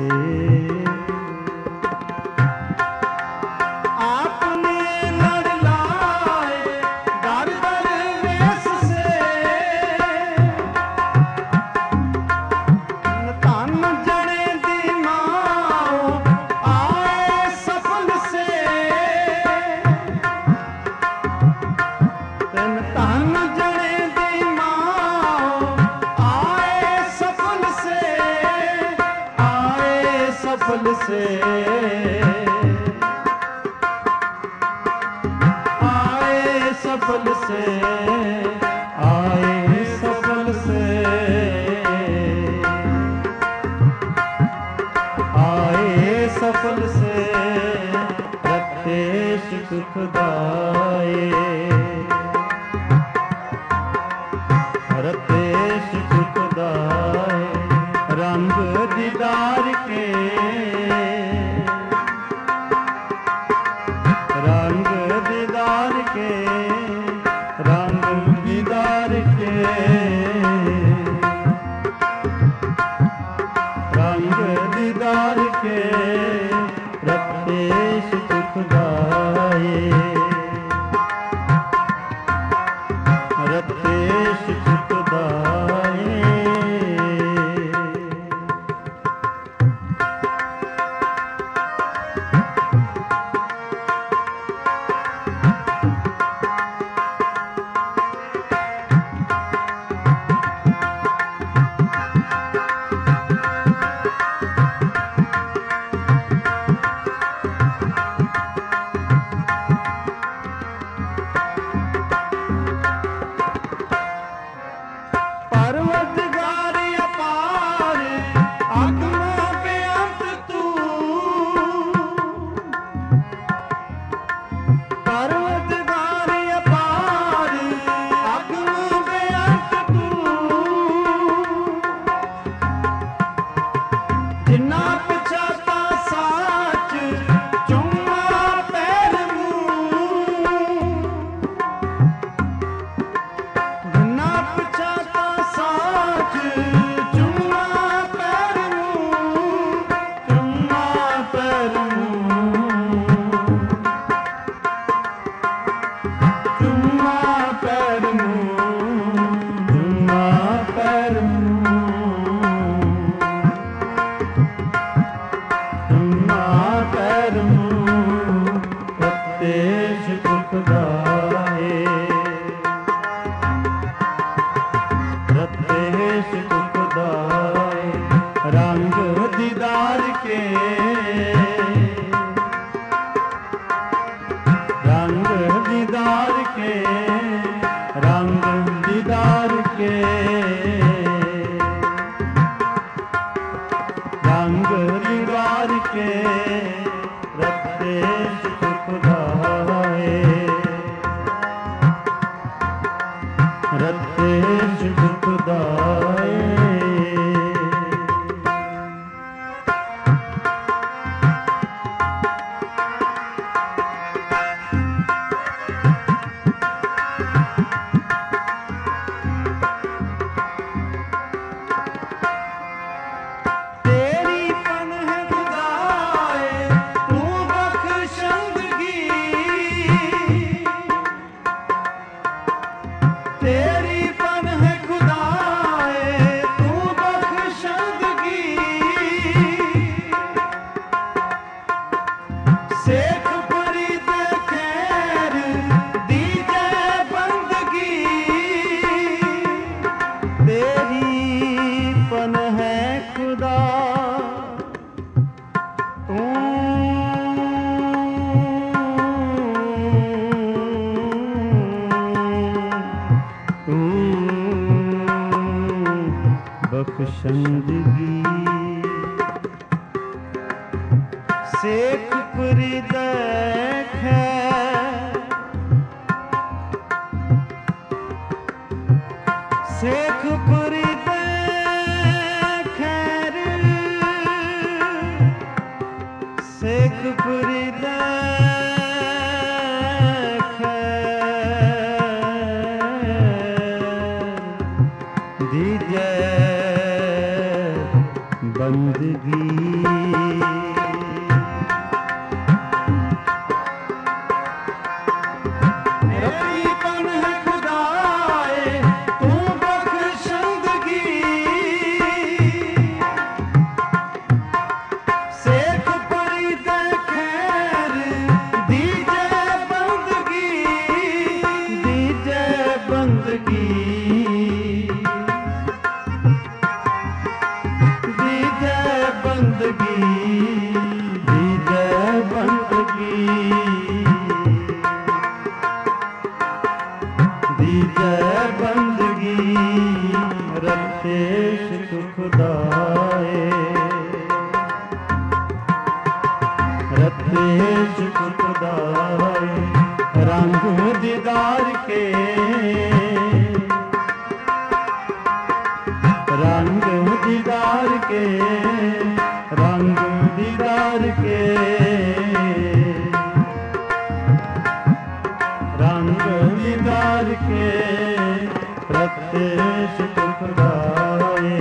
[SPEAKER 1] सफल से आए, सफल से आए, सफल से आए, सफल से रतेश सुखदाए, रतेश सुखदाए। रंग दीदार के, रंग दीदार के, रंग दीदार के, रंग दीदार के रतेश सुखदाए, रतेश सुखदाए। ਸੇਖਪੁਰੀ ਦੇ ਖੈਰ, ਸੇਖਪੁਰੀ ਦੇ ਦੀਜੈ ਬੰਦਗੀ। ਰੱਬੀ ਬਨ ਹੈ ਖੁਦਾਏ ਤੂੰ ਬਖਸ਼ੰਦਗੀ, ਸੇਖਪੁਰੀ ਦੇ ਖੈਰ ਦੀਜੈ ਬੰਦਗੀ, ਦੀਜੈ ਬੰਦਗੀ। ਦੀਜੈ ਬੰਦਗੀ ਰਤੇਸ਼ ਸੁਖਦਾਏ, ਰਤੇਸ਼ ਸੁਖਦਾਏ ਰੰਗ ਦੀਦਾਰ ਕੇ, ਰੰਗ ਦੀਦਾਰ ਕੇ, ਰੰਗ ਦੀਦਾਰ ਕੇ, ਰੰਗ ਦੀਦਾਰ ਕੇ ਪ੍ਰਤੇਸ਼ ਸੁਖਦਾਏ,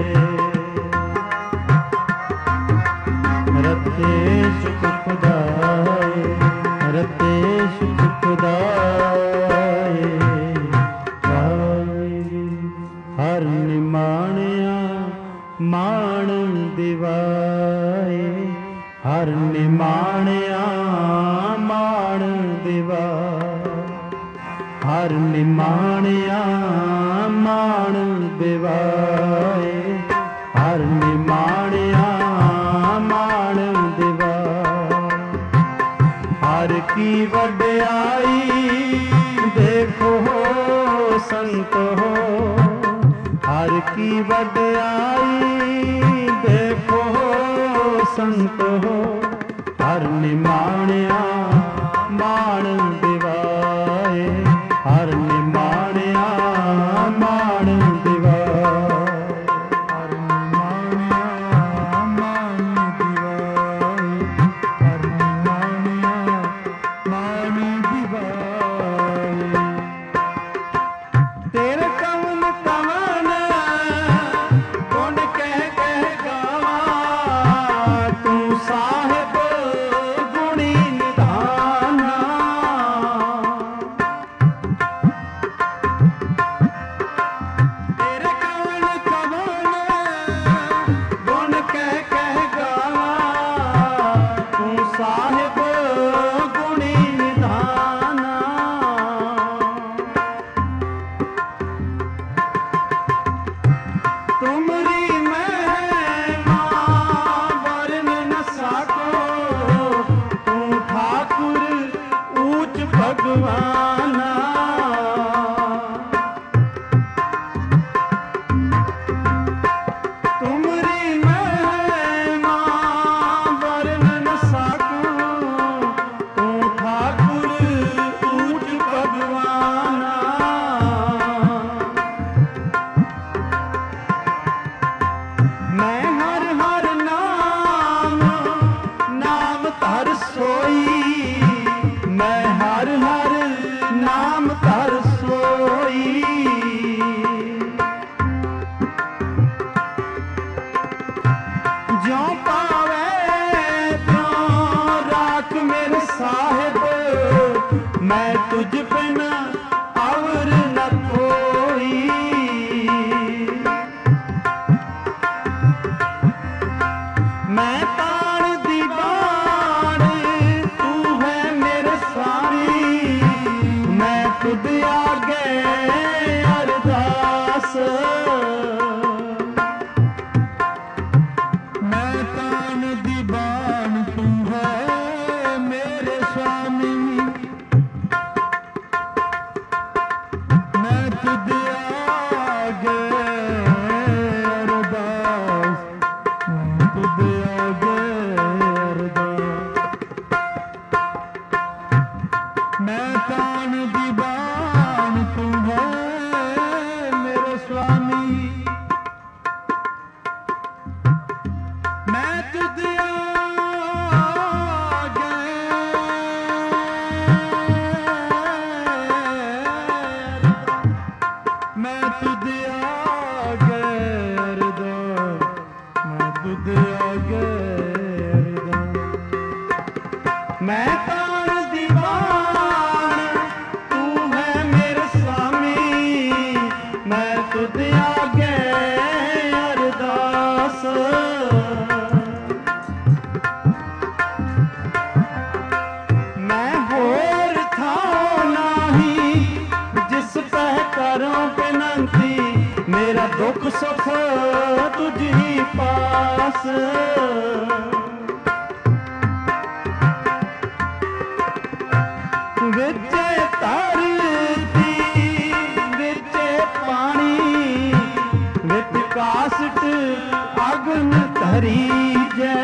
[SPEAKER 1] ਰਤੇਸ਼ ਸੁਖਦਾਏ, ਰਤੇਸ਼ ਸੁਖਦਾਏ। ਹਰ ਨਿਮਾਣਿਆ ਮਾਣ ਦਿਵਾਏ, ਹਰ ਨਿਮਾਣਿਆ ਮਾਣ ਦਿਵਾਏ, ਹਰ ਨਿਮਾਣਿਆ ਮਾਣ ਦਿਵਾਏ, ਹਰ ਨਿਮਾਣਿਆ ਮਾਣ ਦਿਵਾਏ। ਹਰ ਕੀ ਵਡਿਆਈ ਦੇਖੋ ਸੰਤੋ, ਹਰ ਕੀ ਵਡਿਆਈ ਦੇਖੋ ਸੰਤੋ, ਹਰ ਨਿਮਾਣਿਆ ਮਾਣ ਦਿਵਾਏ, ਹਰ ਨਿਮਾਣਿਆ ਮਾਣ ਦਿਵਾਏ, ਹਰ ਨਿਮਾਣਿਆ ਮਾਣ ਦਿਵਾਏ, ਹਰ ਨਿਮਾਣਿਆ ਮਾਣ ਦਿਵਾਏ। ਤੇਰੇ ਕਵਨ ਕਵਨ ਗੁਣ ਕਹਿ ਕਹਿ ਗਾਵਾਂ, ਤੂੰ ਸਾਹਿਬ ਗੁਣੀ ਨਿਧਾਨਾ। ਤੇਰੇ ਕਵਨ ਕਵਨ ਗੁਣ ਕਹਿ ਕਹਿ ਗਾਵਾਂ, ਤੂੰ ਸਾਹਿਬ ਗੁਣੀ ਨਿਧਾਨਾ। ਤੁਮਰੀ ਮਹਿਮਾ ਵਰਨ ਨ ਸਾਕੋ, ਤੂੰ ਠਾਕੁਰ ਊਚ ਭਗਵਾਨਾ। ਤੁਮਰੀ ਮਹਿਮਾ ਵਰਨ ਨ ਸਾਕੋ, ਤੂੰ ਠਾਕੁਰ ਊਚ ਭਗਵਾਨਾ। ਮੈਂ ਹਰ ਹਰ ਨਾਮ ਨਾਮ ਧਰ ਸੋਈ, ਮੈਂ ਹਰ ਹਰ ਨਾਮ ਧਰ ਸੋਈ। ਜਿਉ ਪਾਵੇ ਤਿਉ ਰਾਖ ਮੇਰੇ ਸਾਹਿਬ, ਮੈਂ ਤੁਝ ਬਿਨ ਅਵਰ ਨ ਕੋਈ। ਮੈਂ ਤਾਣ ਦੀ ਬਾਣ ਤੂੰ ਹੈ ਮੇਰੇ ਸਾਰੀ, ਮੈਂ ਤੁਧ ਆਗੇ ਅਰਦਾਸ। ਮੈਂ ਤਾਣ ਦੀ ਬਾਣ ਤੂੰ ਹੈ ਮੇਰੇ ਸੁਆਮੀ, ਮੈਂ ਤੁਧ ਆਗੇ ਅਰਦਾਸ, ਤੁਧ ਆਗੇ ਅਰਦਾਸ। ਮੈਂ ਤਾਣ ਦੀ ਬਾਣ ਦੁੱਖ ਸੁਖ ਤੁਝੀ ਪਾਸ। ਵਿੱਚੇ ਧਰਤੀ ਵਿੱਚੇ ਪਾਣੀ, ਵਿੱਚ ਕਾਸਟ ਅਗਨ ਧਰੀ ਜੈ।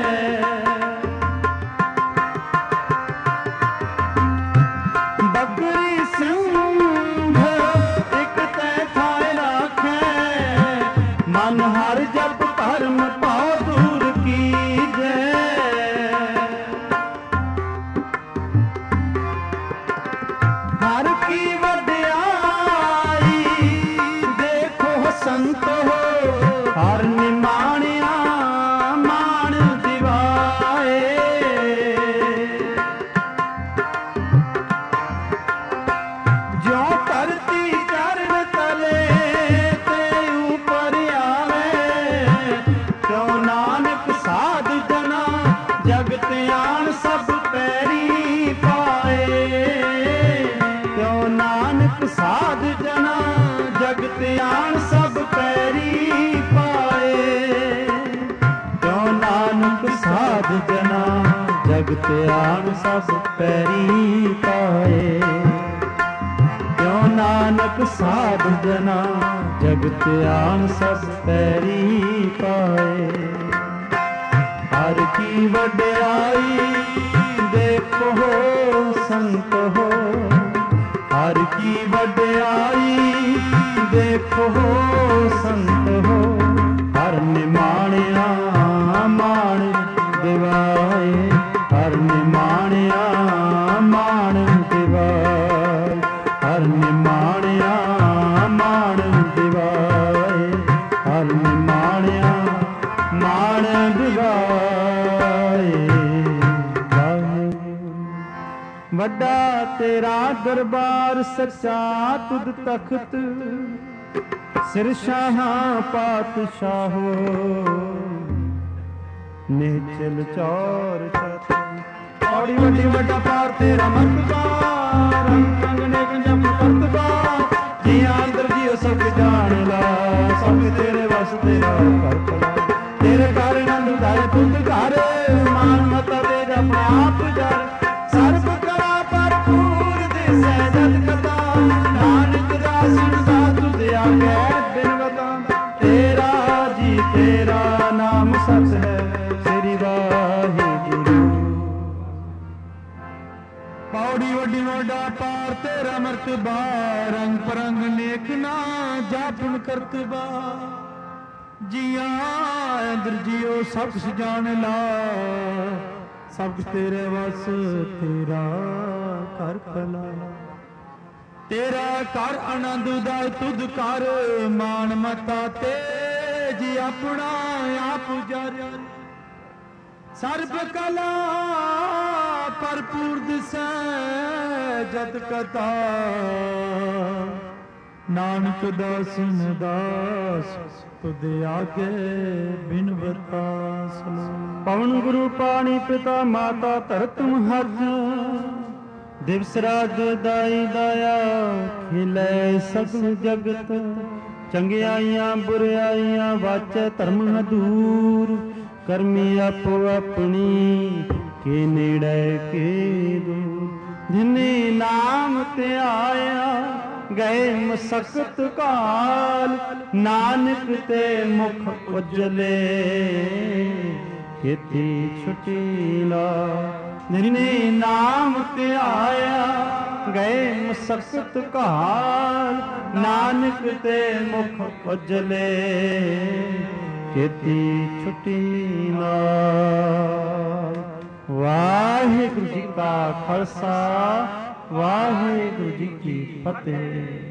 [SPEAKER 1] ਬਕਰੀ ਸਿੰਘ ਇੱਕ ਤੈ ਥਾਇ ਰਾਖੈ, ਮਨ ਹਰ ਜਪ ਧਰਮ ਪਾਉ ਦੂਰ ਕੀਜੈ। ਹਰ ਕੀ ਵਡਿਆਈ ਦੇਖੋ ਸੰਤੋ, ਹਰ ਨਿਮਾਣਿਆ ਮਾਣ ਦਿਵਾਏ। ਜੋ ਧਰਤੀ ਚਰਨ ਤਲੇ ਤੇ ਉਪਰ ਆਵੇ, ਤਿਉ ਨਾਨਕ ਸਾਧ ਜਨਾ ਜਗਤ ਆਣ ਸਭ ਪੈਰੀ ਪਾਏ। ਤਿਉ ਨਾਨਕ ਸਾਧ ਜਨਾ ਜਗਤ ਆਣ ਸਭ ਪੈਰੀ ਪਾਏ। ਤਿਉ ਨਾਨਕ ਸਾਧ ਜਨਾ ਜਗਤ ਆਣ ਸਭ ਪੈਰੀ ਪਾਏ। ਤਿਉ ਨਾਨਕ ਸਾਧ ਜਨਾ ਜਗਤ ਆਣ ਸਭ ਪੈਰੀ ਪਾਏ। ਹਰ ਕੀ ਵਡਿਆਈ ਦੇਖੋ ਸੰਤ ਹੋ, ਹਰ ਕੀ ਵਡਿਆਈ ਦੇਖੋ ਸੰਤ ਹੋ। ਹਰ ਨਿਮਾਣਿਆ ਮਾਣ ਦਿਵਾਏ, ਹਰ ਨਿਮਾਣਿਆ ਮਾਣ ਦਿਵਾਏ। ਹਰ ਨਿਮਾਣਿਆ ਮਾਣ ਦਿਵਾਏ, ਹਰ ਨਿਮਾਣਿਆ ਮਾਣ ਦਿਵਾਏ। ਵੱਡਾ ਤੇਰਾ ਦਰਬਾਰ ਸੱਚਾ ਤੁਧ ਤਖਤ, ਸਿਰ ਸ਼ਾਹਾਂ ਪਾਤਸ਼ਾਹੋ ਨਿਚਲ ਚੌਰ ਛਤ। ਔੜੀ ਵੱਡੀ ਵੱਡਾ ਪਾਰ ਤੇਰਾ ਮਰਤਬਾ, ਰੰਗ ਰੰਗ ਨੇਕ ਜਪ ਕਰਤਬਾ। ਜੀਆਂ ਅੰਦਰ ਜੀਓ ਸਭ ਜਾਣ ਲਾ, ਸਭ ਤੇਰੇ ਵਸ ਤੇਰਾ ਕਰ ਭਲਾ। ਤੇਰੇ ਘਰ ਆਨੰਦ ਦਾਇ ਤੁਧ ਘਰ, ਮਾਨ ਮਤਾ ਦੇ ਜਪ ਆਪ ਜਰ। ਸਰਬ ਕਲਾ ਭਰਪੂਰ ਦਿਸੈ ਜਤ ਕਥਾ, ਨਾਨਕ ਦਾਸਨ ਦਾ ਤੁਧ ਆਗੈ ਬਿਨਵਤਾ। ਤੇਰਾ ਜੀ ਤੇਰਾ ਨਾਮ ਸਤ ਹੈ, ਸ੍ਰੀ ਵਾਹਿਗੁਰੂ। ਪੌੜੀ ਵੱਡੀ ਵੱਡਾ ਪਾਰ ਤੇਰਾ ਮਰਤਬਾ, ਰੰਗ ਪਰੰਗ ਨੇਕ ਨਾ ਜਾਪਨ ਕਰਤਬਾ। ਜੀਆਂ ਅੰਦਰ ਜੀਓ ਸਭ ਕੁਛ ਜਾਣ ਲਾ, ਸਭ ਕੁਛ ਤੇਰੇ ਵਸ ਤੇਰਾ ਕਰ ਭਲਾ। ਤੇਰਾ ਕਰ ਆਨੰਦ ਉਦਾਇ ਤੁਧ ਕਰ, ਮਾਨ ਮਤਾ ਤੇਜ ਆਪਣਾ ਆਪ ਜਰ। ਸਰਬ ਕਲਾ ਭਰਪੂਰ ਦਿਸੈ ਜਤ ਕਥਾ, ਨਾਨਕ ਦਾਸਨ ਦਾਸ ਤੁਧ ਆਗੇ ਬਿਨਵਤਾ ਸੁਨੋ। ਪਵਨ ਗੁਰੂ ਪਾਣੀ ਪਿਤਾ ਮਾਤਾ ਧਰਤ ਮਹੱਜ, ਦਿਵਸ ਰਾਜ ਦਾਈ ਦਾਇਆ ਖਿਲੇ ਸਗਲ ਜਗਤ। ਚੰਗਿਆਈਆਂ ਬੁਰਿਆਈਆਂ ਵਾਚੈ ਧਰਮ ਅਧੂਰ, ਕਰਮੀ ਆਪੋ ਆਪਣੀ ਕੇ ਨੇੜੇ ਕੇ ਦੂਰ। ਜਿਨੇ ਨਾਮ ਧਿਆਇਆ ਗਏ ਮਸਕਤ ਕਾਲ, ਨਾਨਕ ਤੇ ਮੁਖ ਉਜਲੇ ਕੀਤੀ ਛੁਟੀ ਲਾ। ਜਿਨੇ ਨਾਮ ਧਿਆਇਆ ਗਏ ਮਸਕਤ ਕਾਲ, ਨਾਨਕ ਤੇ ਮੁਖ ਉਜਲੇ ਕੀਤੀ ਛੁਟੀ ਨਾਲ। ਵਾਹਿਗੁਰੂ ਜੀ ਕਾ ਖਾਲਸਾ, ਵਾਹਿਗੁਰੂ ਜੀ ਕੀ ਫਤਿਹ।